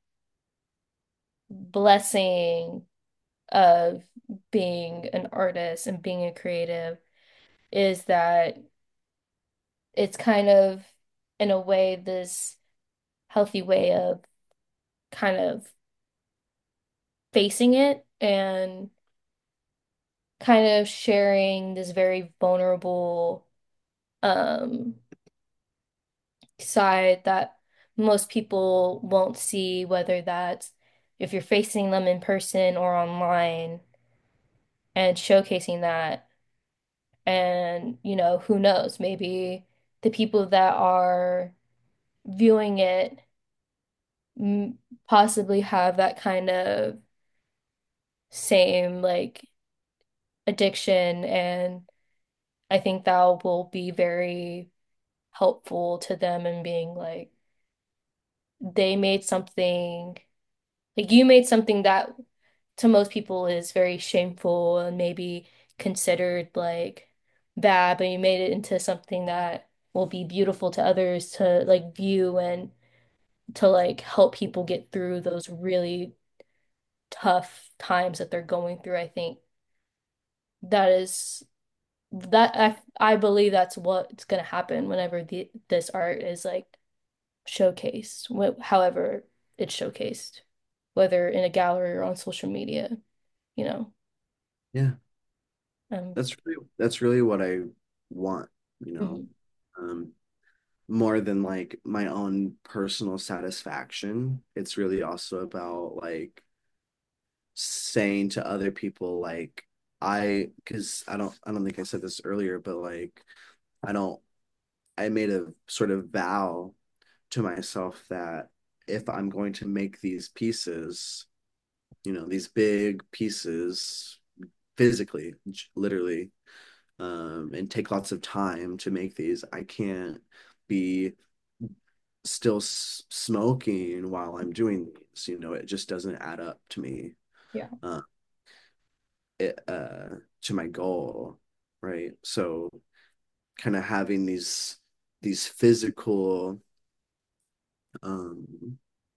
Speaker 1: blessing of being an artist and being a creative is that it's kind of, in a way, this healthy way of kind of facing it and kind of sharing this very vulnerable um side that most people won't see, whether that's if you're facing them in person or online and showcasing that. And, who knows, maybe the people that are viewing it possibly have that kind of same like addiction. And I think that will be very helpful to them in being like, they made something, like you made something that to most people is very shameful and maybe considered like bad, but you made it into something that will be beautiful to others to like view and to like help people get through those really tough times that they're going through. I think that is that I believe that's what's gonna happen whenever this art is like showcased, however it's showcased, whether in a gallery or on social media, you know.
Speaker 2: Yeah,
Speaker 1: Um,
Speaker 2: that's really what I want, you know.
Speaker 1: mhm.
Speaker 2: Um, More than like my own personal satisfaction. It's really also about like saying to other people like because I don't think I said this earlier, but like I don't I made a sort of vow to myself that if I'm going to make these pieces, these big pieces physically, literally, and take lots of time to make these, I can't be still smoking while I'm doing these. It just doesn't add up to me,
Speaker 1: Yeah.
Speaker 2: uh, to my goal, right? So, kind of having these physical um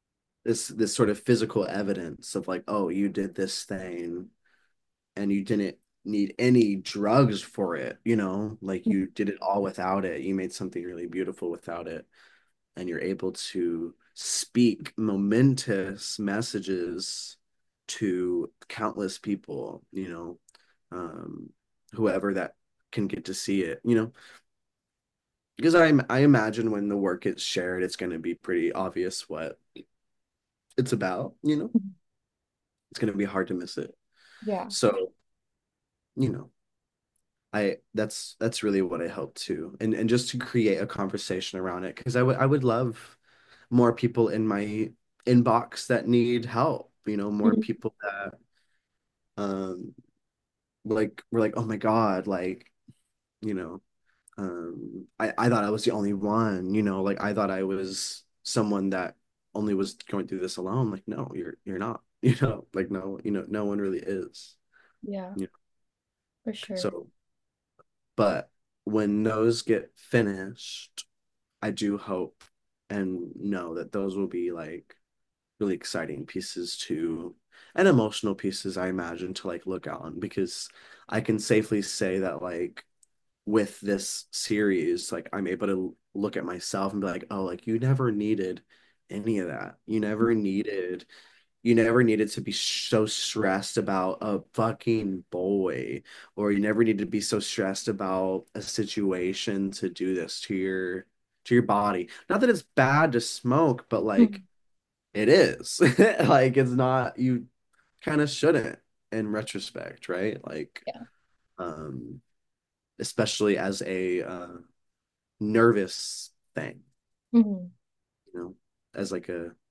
Speaker 2: this sort of physical evidence of like, oh, you did this thing and you didn't need any drugs for it, like you did it all without it. You made something really beautiful without it, and you're able to speak momentous messages to countless people, um, whoever that can get to see it, because I imagine when the work gets shared, it's going to be pretty obvious what it's about, it's going to be hard to miss it.
Speaker 1: Yeah.
Speaker 2: So, you know, I that's really what I hope to, and just to create a conversation around it, because I would love more people in my inbox that need help, more
Speaker 1: Mhm.
Speaker 2: people that um like were like, oh my God, like, you know, I thought I was the only one, like I thought I was someone that only was going through this alone. Like, no, you're not, like no, no one really is.
Speaker 1: Yeah,
Speaker 2: You know?
Speaker 1: for sure.
Speaker 2: So, but when those get finished, I do hope and know that those will be like really exciting pieces to and emotional pieces, I imagine, to like look on, because I can safely say that like with this series, like I'm able to look at myself and be like, oh, like you never needed any of that. You never needed to be so stressed about a fucking boy, or you never need to be so stressed about a situation to do this to your body. Not that it's bad to smoke, but like
Speaker 1: Mhm.
Speaker 2: it is. Like it's not, you kind of shouldn't in retrospect, right? Like
Speaker 1: Yeah.
Speaker 2: um especially as a nervous thing,
Speaker 1: Mhm.
Speaker 2: you know, as like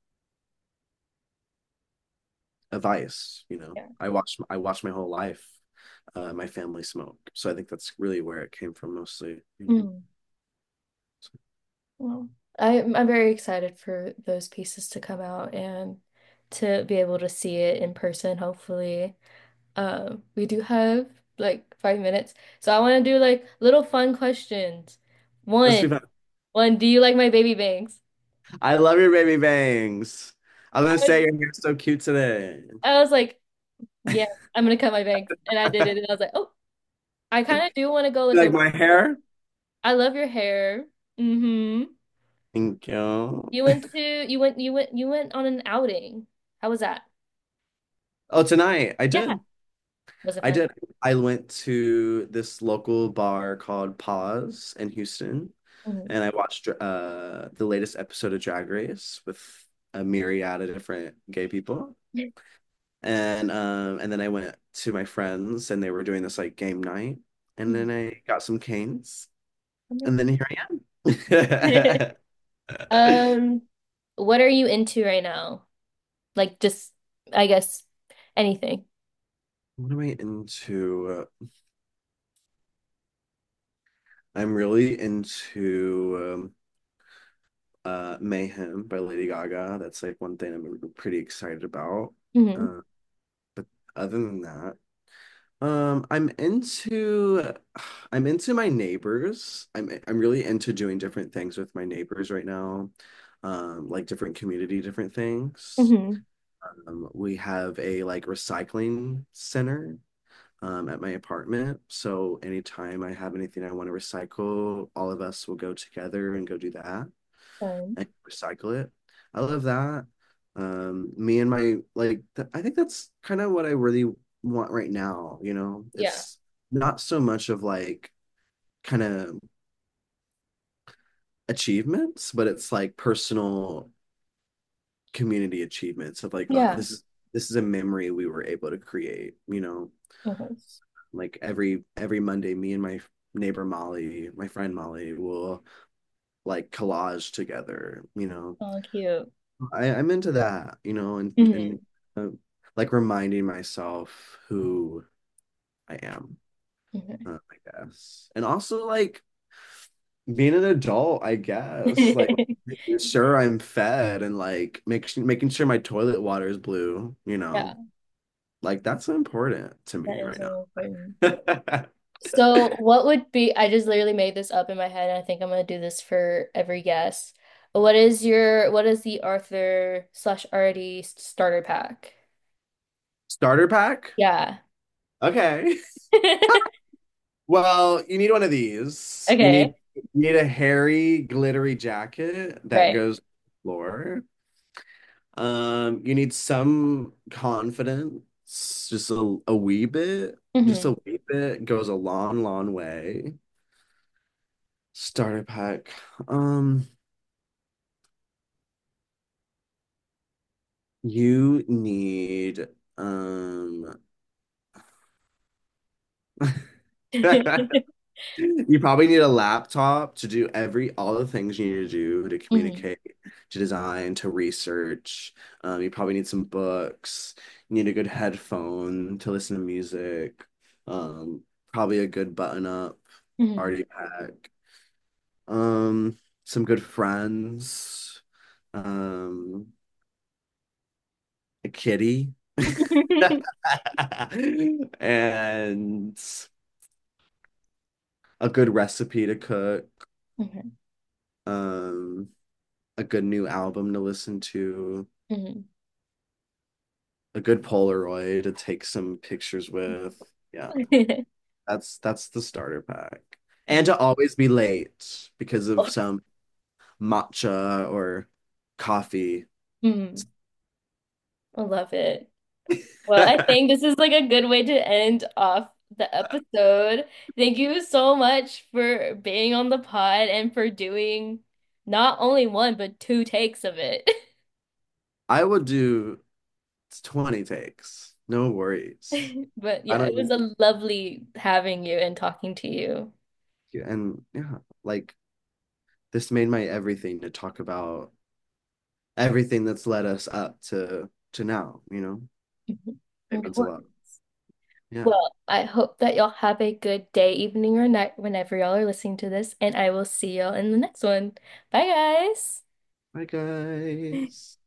Speaker 2: a vice,
Speaker 1: Yeah.
Speaker 2: I watched my whole life my family smoke. So I think that's really where it came from mostly.
Speaker 1: Mhm. Well, I'm very excited for those pieces to come out and to be able to see it in person, hopefully. We do have like 5 minutes. So I want to do like little fun questions.
Speaker 2: Let's
Speaker 1: One,
Speaker 2: do that.
Speaker 1: do you like my baby bangs?
Speaker 2: I love your baby bangs. I was
Speaker 1: I
Speaker 2: gonna
Speaker 1: was,
Speaker 2: say your hair's so cute today.
Speaker 1: I was like, yeah, I'm gonna cut my bangs. And I did it. And I was like, oh, I kind of do want to go
Speaker 2: You
Speaker 1: like
Speaker 2: like
Speaker 1: a,
Speaker 2: my hair?
Speaker 1: I love your hair. Mm-hmm.
Speaker 2: Thank you.
Speaker 1: You went on an outing. How was that?
Speaker 2: Oh, tonight I
Speaker 1: Yeah.
Speaker 2: did.
Speaker 1: Was it
Speaker 2: I
Speaker 1: fun?
Speaker 2: did. I went to this local bar called Pause in Houston,
Speaker 1: Mhm.
Speaker 2: and I watched the latest episode of Drag Race with a myriad of different gay people. And then I went to my friends and they were doing this like game night. And then I got some canes. And then here I am.
Speaker 1: Um, what are you into right now? Like just, I guess, anything.
Speaker 2: What am I into? I'm really into Mayhem by Lady Gaga. That's like one thing I'm pretty excited about.
Speaker 1: Hmm.
Speaker 2: Uh, but other than that, I'm into I'm into my neighbors. I'm really into doing different things with my neighbors right now. Like different community, different things.
Speaker 1: Hmm.
Speaker 2: We have a like recycling center at my apartment. So anytime I have anything I want to recycle, all of us will go together and go do that
Speaker 1: Fun.
Speaker 2: and recycle it. I love that. Me and my I think that's kind of what I really want right now,
Speaker 1: Yeah.
Speaker 2: It's not so much of like kind of achievements, but it's like personal community achievements of like, oh,
Speaker 1: Yeah.
Speaker 2: this is a memory we were able to create,
Speaker 1: Okay.
Speaker 2: like every Monday, me and my neighbor Molly, my friend Molly, will like collage together,
Speaker 1: Oh, cute.
Speaker 2: I'm into that, and
Speaker 1: Hmm.
Speaker 2: uh, like reminding myself who I am,
Speaker 1: Hmm.
Speaker 2: I guess. And also like being an adult, I guess, like making sure I'm fed and like making sure my toilet water is blue.
Speaker 1: Yeah,
Speaker 2: Like that's important to
Speaker 1: that
Speaker 2: me
Speaker 1: is
Speaker 2: right
Speaker 1: really important.
Speaker 2: now.
Speaker 1: So, what would be, I just literally made this up in my head, and I think I'm gonna do this for every guest. What is the Arthur slash Artie starter pack?
Speaker 2: Starter pack?
Speaker 1: Yeah.
Speaker 2: Okay. Well, you need one of these.
Speaker 1: Okay.
Speaker 2: You need a hairy, glittery jacket that
Speaker 1: Right.
Speaker 2: goes to the floor. You need some confidence, just a wee bit. Just
Speaker 1: Hmm.
Speaker 2: a wee bit goes a long, long way. Starter pack. Um, you need you probably need a laptop to do all the things you need to do to
Speaker 1: Hmm.
Speaker 2: communicate, to design, to research. You probably need some books. You need a good headphone to listen to music. Probably a good button up
Speaker 1: Hmm.
Speaker 2: party pack. Some good friends. Um, a kitty. And a good recipe to cook.
Speaker 1: Hmm.
Speaker 2: Um, a good new album to listen to,
Speaker 1: Hmm.
Speaker 2: a good Polaroid to take some pictures with. Yeah, that's the starter pack. And to always be late because of some matcha or coffee.
Speaker 1: Hmm. I love it. Well, I think this is like a good way to end off the episode. Thank you so much for being on the pod and for doing not only one, but two takes of it.
Speaker 2: I would do 20 takes. No worries.
Speaker 1: But
Speaker 2: I
Speaker 1: yeah, it was
Speaker 2: don't,
Speaker 1: a lovely having you and talking to you.
Speaker 2: and yeah, like this made my everything to talk about everything that's led us up to now.
Speaker 1: Mhm.
Speaker 2: It
Speaker 1: Of
Speaker 2: means a
Speaker 1: course.
Speaker 2: lot. Yeah.
Speaker 1: Well, I hope that y'all have a good day, evening, or night whenever y'all are listening to this, and I will see y'all in the next one. Bye, guys.
Speaker 2: Bye, guys.